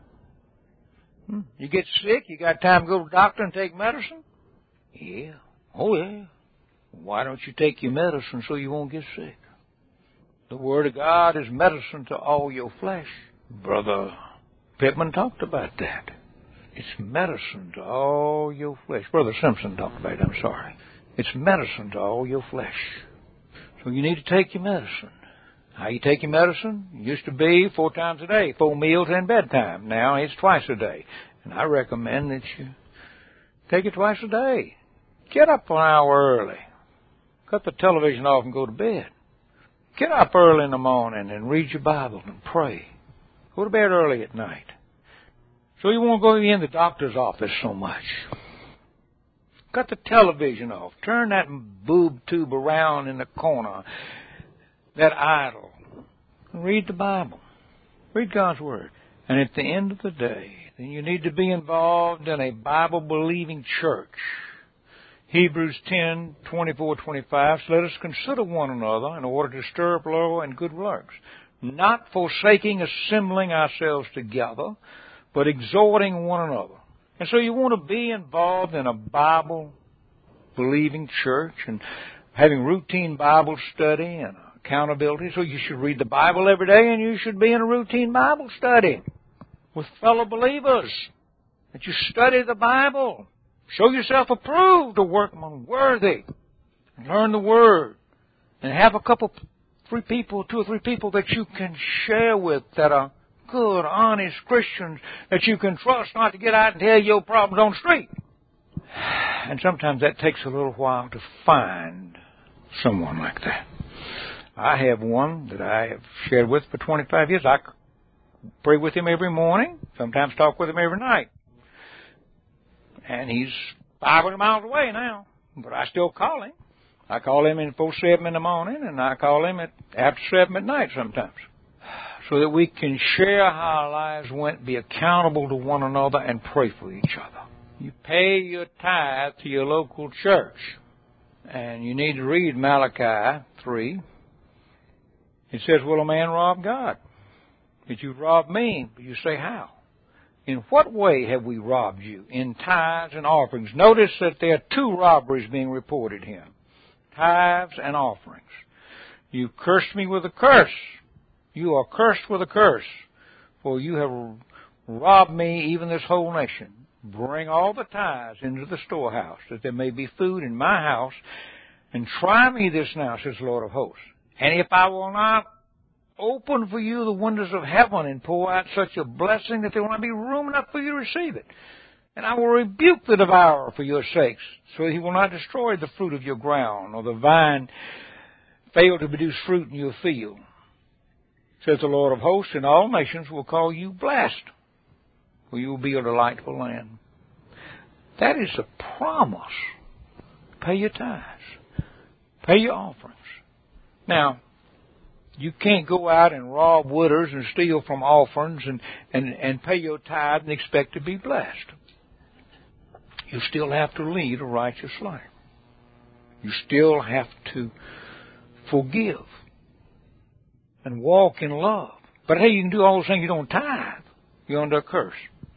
You get sick, you got time to go to the doctor and take medicine? Yeah. Oh, yeah. Why don't you take your medicine so you won't get sick? The Word of God is medicine to all your flesh. Brother Pittman talked about that. It's medicine to all your flesh. Brother Simpson talked about it, I'm sorry. It's medicine to all your flesh. So you need to take your medicine. How you take your medicine? It used to be 4 times a day, 4 meals and bedtime. Now it's twice a day. And I recommend that you take it twice a day. Get up an hour early. Cut the television off and go to bed. Get up early in the morning and read your Bible and pray. Go to bed early at night. So you won't go in the doctor's office so much. Cut the television off. Turn that boob tube around in the corner, that idol. Read the Bible. Read God's Word. And at the end of the day, then you need to be involved in a Bible-believing church. Hebrews 10:24-25 says, let us consider one another in order to stir up love and good works, not forsaking assembling ourselves together, but exhorting one another. And so you want to be involved in a Bible-believing church and having routine Bible study and accountability. So you should read the Bible every day, and you should be in a routine Bible study with fellow believers. That you study the Bible. Show yourself approved, a workman worthy. Learn the Word. And have a couple, 2 or 3 people that you can share with that are good, honest Christians that you can trust not to get out and tell your problems on the street. And sometimes that takes a little while to find someone like that. I have one that I have shared with for 25 years. I pray with him every morning, sometimes talk with him every night. And he's 500 miles away now, but I still call him. I call him in before 7 in the morning, and I call him after 7 at night sometimes. So that we can share how our lives went, be accountable to one another, and pray for each other. You pay your tithe to your local church. And you need to read Malachi 3. It says, will a man rob God? Did you rob me? But you say, how? In what way have we robbed you? In tithes and offerings. Notice that there are 2 robberies being reported here. Tithes and offerings. You cursed me with a curse. You are cursed with a curse, for you have robbed me, even this whole nation. Bring all the tithes into the storehouse, that there may be food in my house. And try me this now, says the Lord of hosts. And if I will not open for you the windows of heaven and pour out such a blessing that there will not be room enough for you to receive it. And I will rebuke the devourer for your sakes, so that he will not destroy the fruit of your ground, or the vine fail to produce fruit in your field. Says the Lord of hosts, and all nations will call you blessed, for you will be a delightful land. That is a promise. Pay your tithes. Pay your offerings. Now, you can't go out and rob widows and steal from offerings and pay your tithe and expect to be blessed. You still have to lead a righteous life. You still have to forgive and walk in love. But hey, you can do all those things, you don't tithe. You're under a curse.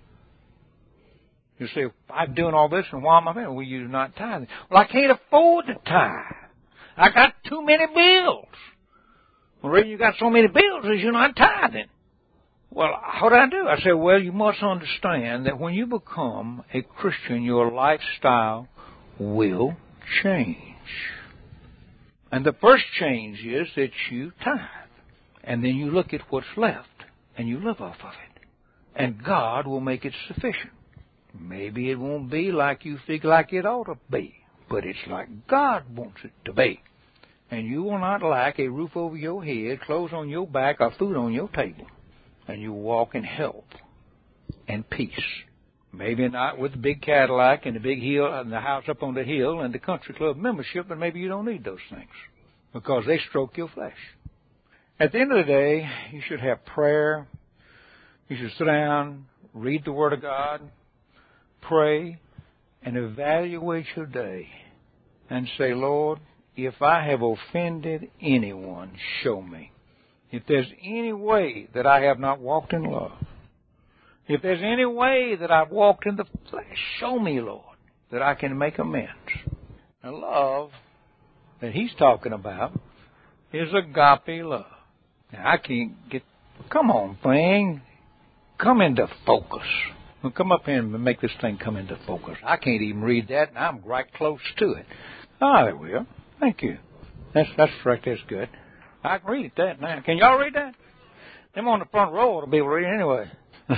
You say, I'm doing all this, and why am I paying? Well, you're not tithing. Well, I can't afford to tithe. I got too many bills. Well, the reason you got so many bills is you're not tithing. Well, what do I do? I say, well, you must understand that when you become a Christian, your lifestyle will change. And the first change is that you tithe. And then you look at what's left, and you live off of it. And God will make it sufficient. Maybe it won't be like you think like it ought to be, but it's like God wants it to be. And you will not lack a roof over your head, clothes on your back, or food on your table. And you walk in health and peace. Maybe not with the big Cadillac and the big hill and the house up on the hill and the country club membership, but maybe you don't need those things because they stroke your flesh. At the end of the day, you should have prayer. You should sit down, read the Word of God, pray, and evaluate your day and say, Lord, if I have offended anyone, show me. If there's any way that I have not walked in love, if there's any way that I've walked in the flesh, show me, Lord, that I can make amends. And love that he's talking about is agape love. Now, I can't get, come on, thing, come into focus. Well, come up here and make this thing come into focus. I can't even read that, and I'm right close to it. Ah, there we are. Thank you. That's right. That's good. I can read that now. Can y'all read that? Them on the front row will be able to read it anyway.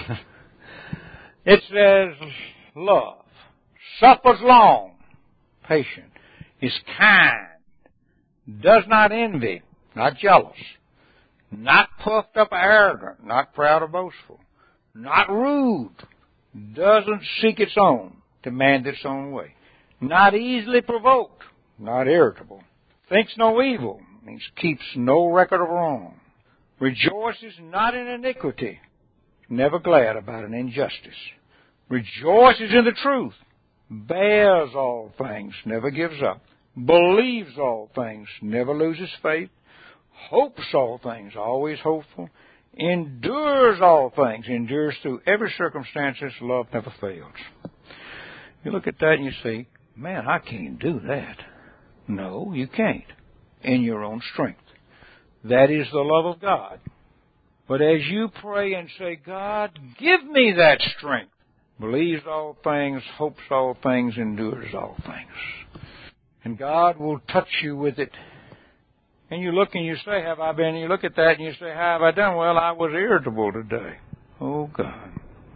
It says, love suffers long, patient, is kind, does not envy, not jealous, not puffed up or arrogant, not proud or boastful, not rude, doesn't seek its own, demand its own way, not easily provoked, not irritable, thinks no evil, means keeps no record of wrong, rejoices not in iniquity, never glad about an injustice, rejoices in the truth, bears all things, never gives up, believes all things, never loses faith, hopes all things, always hopeful, endures all things, endures through every circumstance, love never fails. You look at that and you say, man, I can't do that. No, you can't. In your own strength. That is the love of God. But as you pray and say, God, give me that strength, believes all things, hopes all things, endures all things. And God will touch you with it. And you look and you say, have I been? You look at that and you say, how have I done? Well, I was irritable today. Oh, God.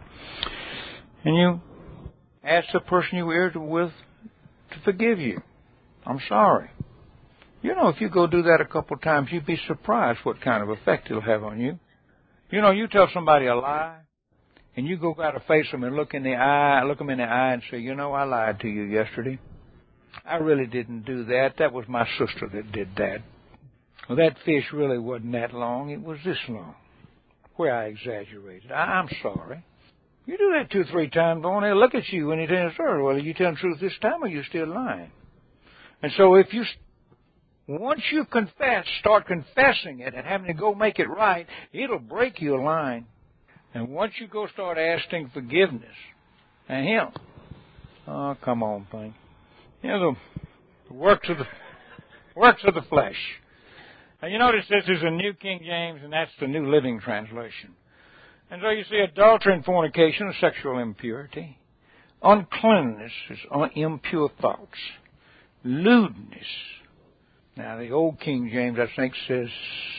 And you ask the person you were irritable with to forgive you. I'm sorry. You know, if you go do that a couple of times, you'd be surprised what kind of effect it'll have on you. You know, you tell somebody a lie, and you go out to face them and look them in the eye and say, you know, I lied to you yesterday. I really didn't do that. That was my sister that did that. Well, that fish really wasn't that long. It was this long, where I exaggerated. I'm sorry. You do that 2 or 3 times, boy, and they'll look at you when you tell the story. Well, are you telling the truth this time, or are you still lying? And so if you, once you confess, start confessing it and having to go make it right, it'll break your line. And once you go start asking forgiveness, and him, oh, come on, thing. You know, the works of the flesh. And you notice this is a New King James, and that's the New Living Translation. And so you see adultery and fornication, sexual impurity. Uncleanness is impure thoughts. Lewdness, Now, the old King James, I think, says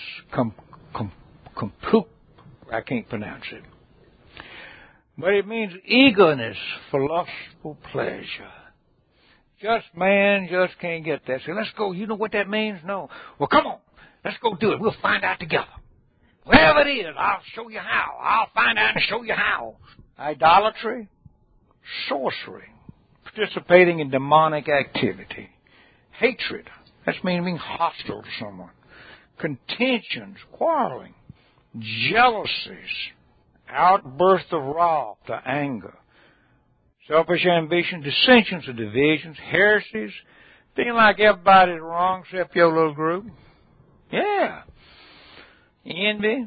I can't pronounce it. But it means eagerness for lustful pleasure. Man just can't get that. So let's go. You know what that means? No. Well, come on. Let's go do it. We'll find out together. Wherever it is, I'll show you how. I'll find out and show you how. Idolatry, sorcery, participating in demonic activity, hatred. That's meaning being hostile to someone. Contentions, quarreling, jealousies, outbursts of wrath, to anger, selfish ambition, dissensions or divisions, heresies, feeling like everybody's wrong except your little group. Yeah. Envy.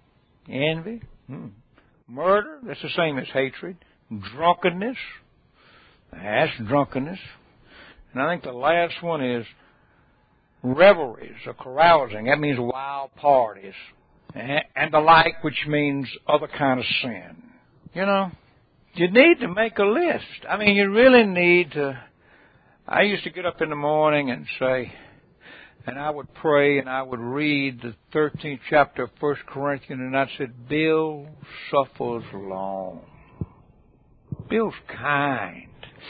Murder, that's the same as hatred. Drunkenness. That's drunkenness. And I think the last one is revelries or carousing. That means wild parties. And the like, which means other kind of sin. You know, you need to make a list. I mean, you really need to. I used to get up in the morning and say, and I would pray and I would read the 13th chapter of 1 Corinthians, and I said, Bill suffers long. Bill's kind.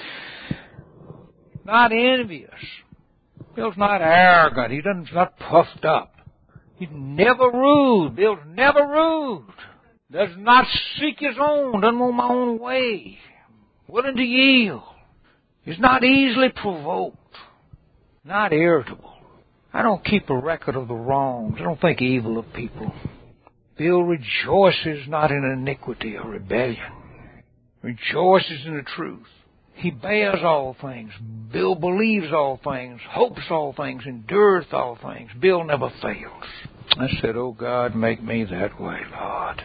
Not envious. Bill's not arrogant. He's not puffed up. He's never rude. Bill's never rude. Does not seek his own. Doesn't want my own way. Willing to yield. He's not easily provoked. Not irritable. I don't keep a record of the wrongs. I don't think evil of people. Bill rejoices not in iniquity or rebellion. Rejoices in the truth. He bears all things. Bill believes all things, hopes all things, endureth all things. Bill never fails. I said, oh God, make me that way, Lord.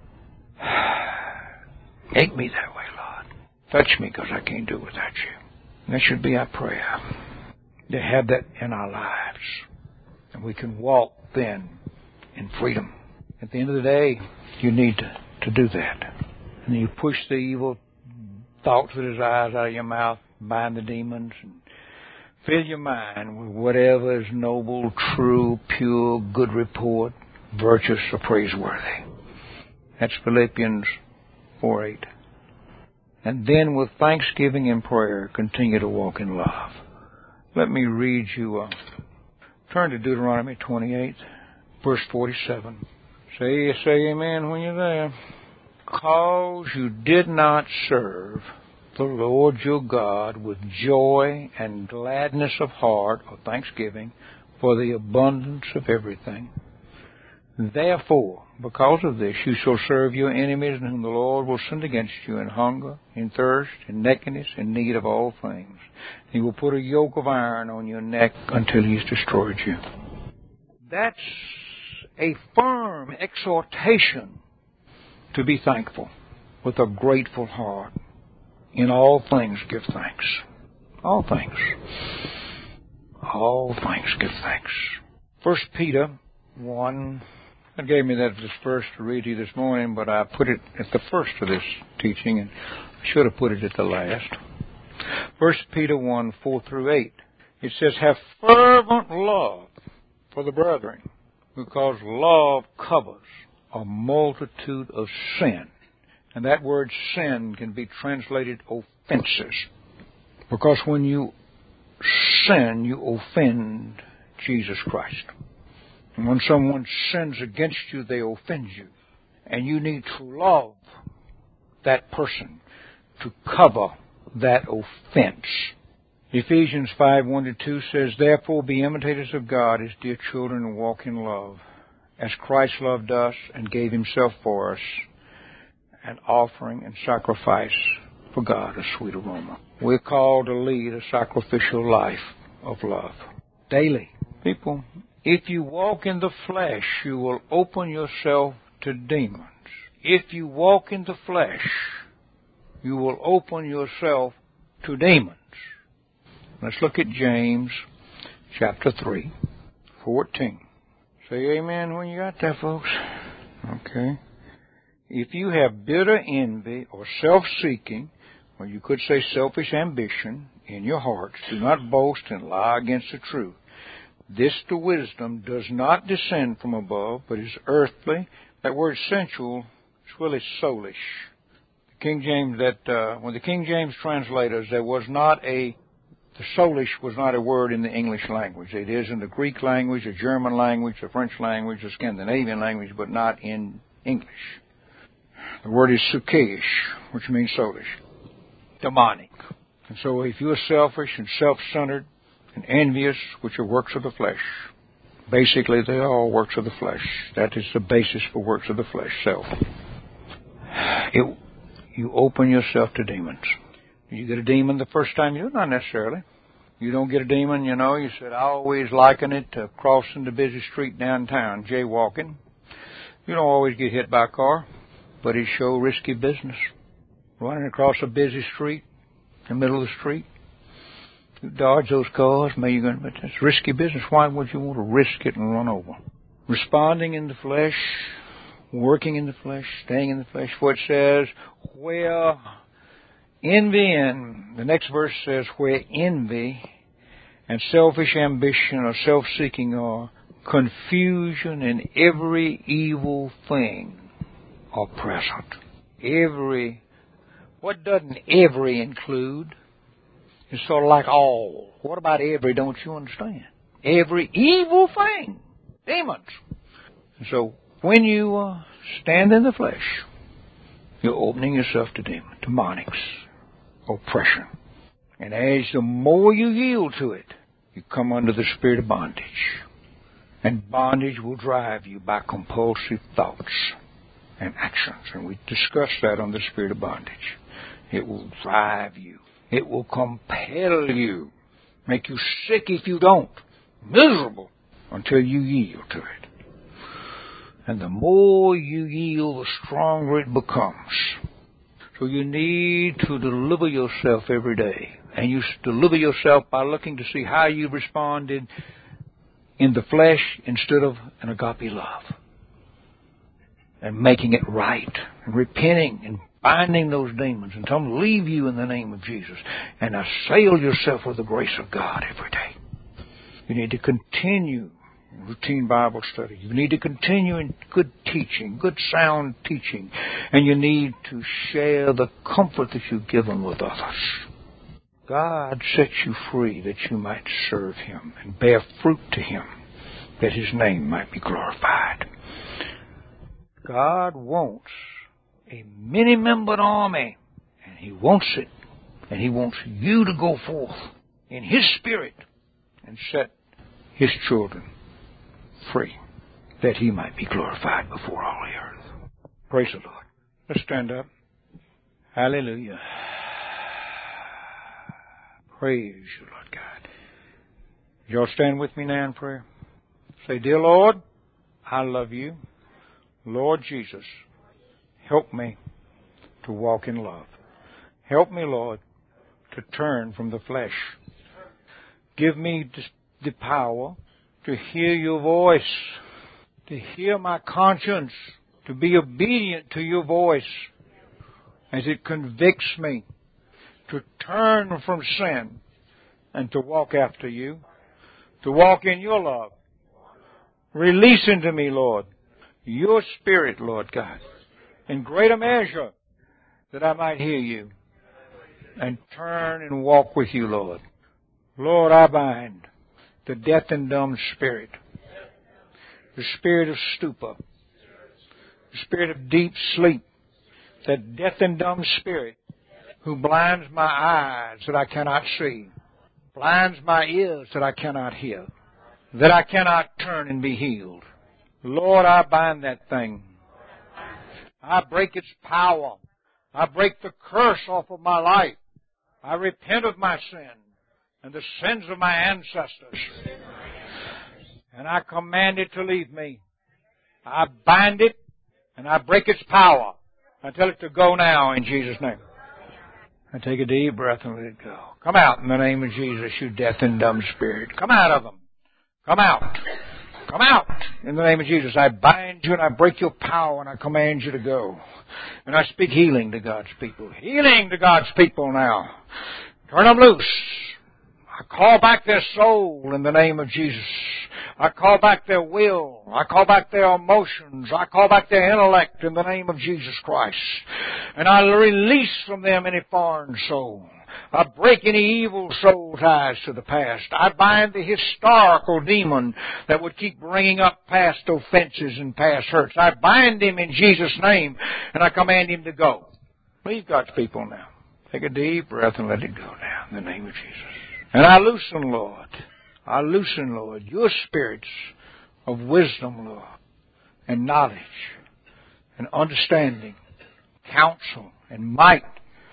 Make me that way, Lord. Touch me, because I can't do without you. And that should be our prayer. To have that in our lives. And we can walk then in freedom. At the end of the day, you need to do that. And you push the evil thoughts and desires out of your mouth, bind the demons, and fill your mind with whatever is noble, true, pure, good report, virtuous, or praiseworthy. That's Philippians 4:8. And then with thanksgiving and prayer, continue to walk in love. Let me read you, turn to Deuteronomy 28, verse 47. Say amen when you're there. Because you did not serve the Lord your God with joy and gladness of heart or thanksgiving for the abundance of everything. Therefore, because of this, you shall serve your enemies, whom the Lord will send against you in hunger, in thirst, in nakedness, in need of all things. He will put a yoke of iron on your neck until he's destroyed you. That's a firm exhortation to be thankful with a grateful heart. In all things give thanks. All things. All things give thanks. 1 Peter 1. God gave me that verse to read to you this morning, but I put it at the first of this teaching, and I should have put it at the last. 1 Peter 1, 4 through 8. It says, have fervent love for the brethren, because love covers a multitude of sin. And that word sin can be translated offenses. Because when you sin, you offend Jesus Christ. And when someone sins against you, they offend you. And you need to love that person to cover that offense. Ephesians 5, 1-2 says, therefore be imitators of God as dear children and walk in love, as Christ loved us and gave himself for us, an offering and sacrifice for God, a sweet aroma. We're called to lead a sacrificial life of love daily. People, if you walk in the flesh, you will open yourself to demons. If you walk in the flesh, you will open yourself to demons. Let's look at James chapter 3, 14. Say amen when you got that, folks. Okay. If you have bitter envy or self-seeking, or you could say selfish ambition in your hearts, do not boast and lie against the truth. This, the wisdom, does not descend from above, but is earthly. That word sensual is really soulish. King James, when the King James translators, the soulish was not a word in the English language. It is in the Greek language, the German language, the French language, the Scandinavian language, but not in English. The word is sukkeish, which means soulish, demonic. And so if you're selfish and self-centered and envious, which are works of the flesh, basically they are all works of the flesh. That is the basis for works of the flesh, self. You open yourself to demons. You get a demon the first time you do? Not necessarily. You don't get a demon, you said, I always liken it to crossing the busy street downtown, jaywalking. You don't always get hit by a car, but it's sure risky business. Running across a busy street, in the middle of the street. You dodge those cars, but it's risky business. Why would you want to risk it and run over? Responding in the flesh, working in the flesh, staying in the flesh. For it says, where envy, and the next verse says, where envy and selfish ambition or self-seeking are, confusion and every evil thing are present. What doesn't every include? It's sort of like all. What about every? Don't you understand? Every evil thing. Demons. And so when you stand in the flesh, you're opening yourself to demonics, oppression. And as the more you yield to it, you come under the spirit of bondage. And bondage will drive you by compulsive thoughts and actions. And we discussed that on the spirit of bondage. It will drive you. It will compel you. Make you sick if you don't. Miserable until you yield to it. And the more you yield, the stronger it becomes. So you need to deliver yourself every day. And you deliver yourself by looking to see how you responded in the flesh instead of an agape love. And making it right. And repenting and binding those demons and tell them to leave you in the name of Jesus. And assail yourself with the grace of God every day. You need to continue routine Bible study. You need to continue in good teaching, good sound teaching. And you need to share the comfort that you've given with others. God sets you free that you might serve Him and bear fruit to Him, that His name might be glorified. God wants a many-membered army, and He wants it, and He wants you to go forth in His Spirit and set His children free, that He might be glorified before all the earth. Praise the Lord. Let's stand up. Hallelujah. Praise you, Lord God. Y'all stand with me now in prayer. Say, Dear Lord, I love you. Lord Jesus, help me to walk in love. Help me, Lord, to turn from the flesh. Give me the power to hear your voice, to hear my conscience, to be obedient to your voice as it convicts me, to turn from sin and to walk after you, to walk in your love. Release into me, Lord, your Spirit, Lord God, in greater measure, that I might hear you and turn and walk with you, Lord. Lord, I bind the deaf and dumb spirit, the spirit of stupor, the spirit of deep sleep, that deaf and dumb spirit who blinds my eyes that I cannot see, blinds my ears that I cannot hear, that I cannot turn and be healed. Lord, I bind that thing. I break its power. I break the curse off of my life. I repent of my sin and the sins of my ancestors. And I command it to leave me. I bind it and I break its power. I tell it to go now in Jesus' name. I take a deep breath and let it go. Come out in the name of Jesus, you deaf and dumb spirit. Come out of them. Come out. Come out in the name of Jesus. I bind you and I break your power and I command you to go. And I speak healing to God's people. Healing to God's people now. Turn them loose. I call back their soul in the name of Jesus. I call back their will. I call back their emotions. I call back their intellect in the name of Jesus Christ. And I release from them any foreign soul. I break any evil soul ties to the past. I bind the historical demon that would keep bringing up past offenses and past hurts. I bind him in Jesus' name, and I command him to go. Leave God's people now. Take a deep breath and let it go now in the name of Jesus. And I loosen, Lord, your spirits of wisdom, Lord, and knowledge, and understanding, counsel, and might,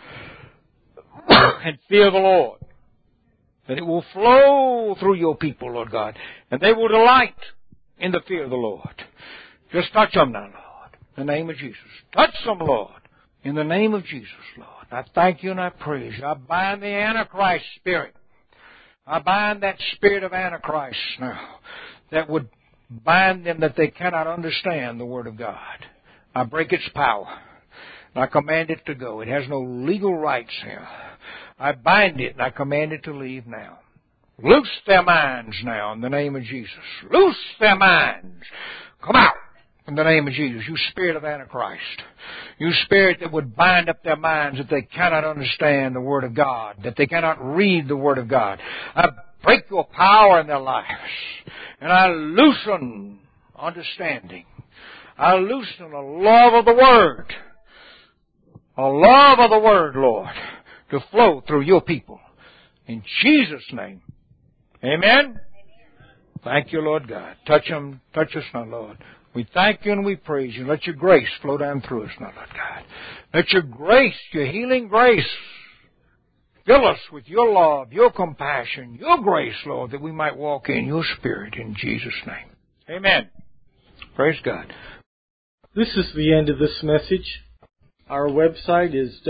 and fear of the Lord, that it will flow through your people, Lord God, and they will delight in the fear of the Lord. Just touch them now, Lord, in the name of Jesus. Touch them, Lord, in the name of Jesus, Lord. I thank you and I praise you. I bind the Antichrist spirit. I bind that spirit of Antichrist now that would bind them that they cannot understand the Word of God. I break its power. I command it to go. It has no legal rights here. I bind it and I command it to leave now. Loose their minds now in the name of Jesus. Loose their minds. Come out in the name of Jesus. You spirit of Antichrist. You spirit that would bind up their minds that they cannot understand the Word of God, that they cannot read the Word of God. I break your power in their lives. And I loosen understanding. I loosen a love of the Word. A love of the Word, Lord, to flow through your people. In Jesus' name. Amen? Thank you, Lord God. Touch them. Touch us now, Lord. We thank you and we praise you. Let your grace flow down through us now, Lord God. Let your grace, your healing grace, fill us with your love, your compassion, your grace, Lord, that we might walk in your Spirit in Jesus' name. Amen. Praise God. This is the end of this message. Our website is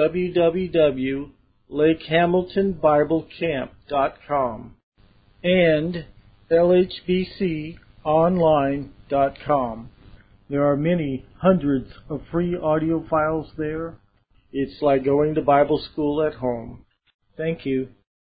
www.lakehamiltonbiblecamp.com and lhbconline.com. There are many hundreds of free audio files there. It's like going to Bible school at home. Thank you.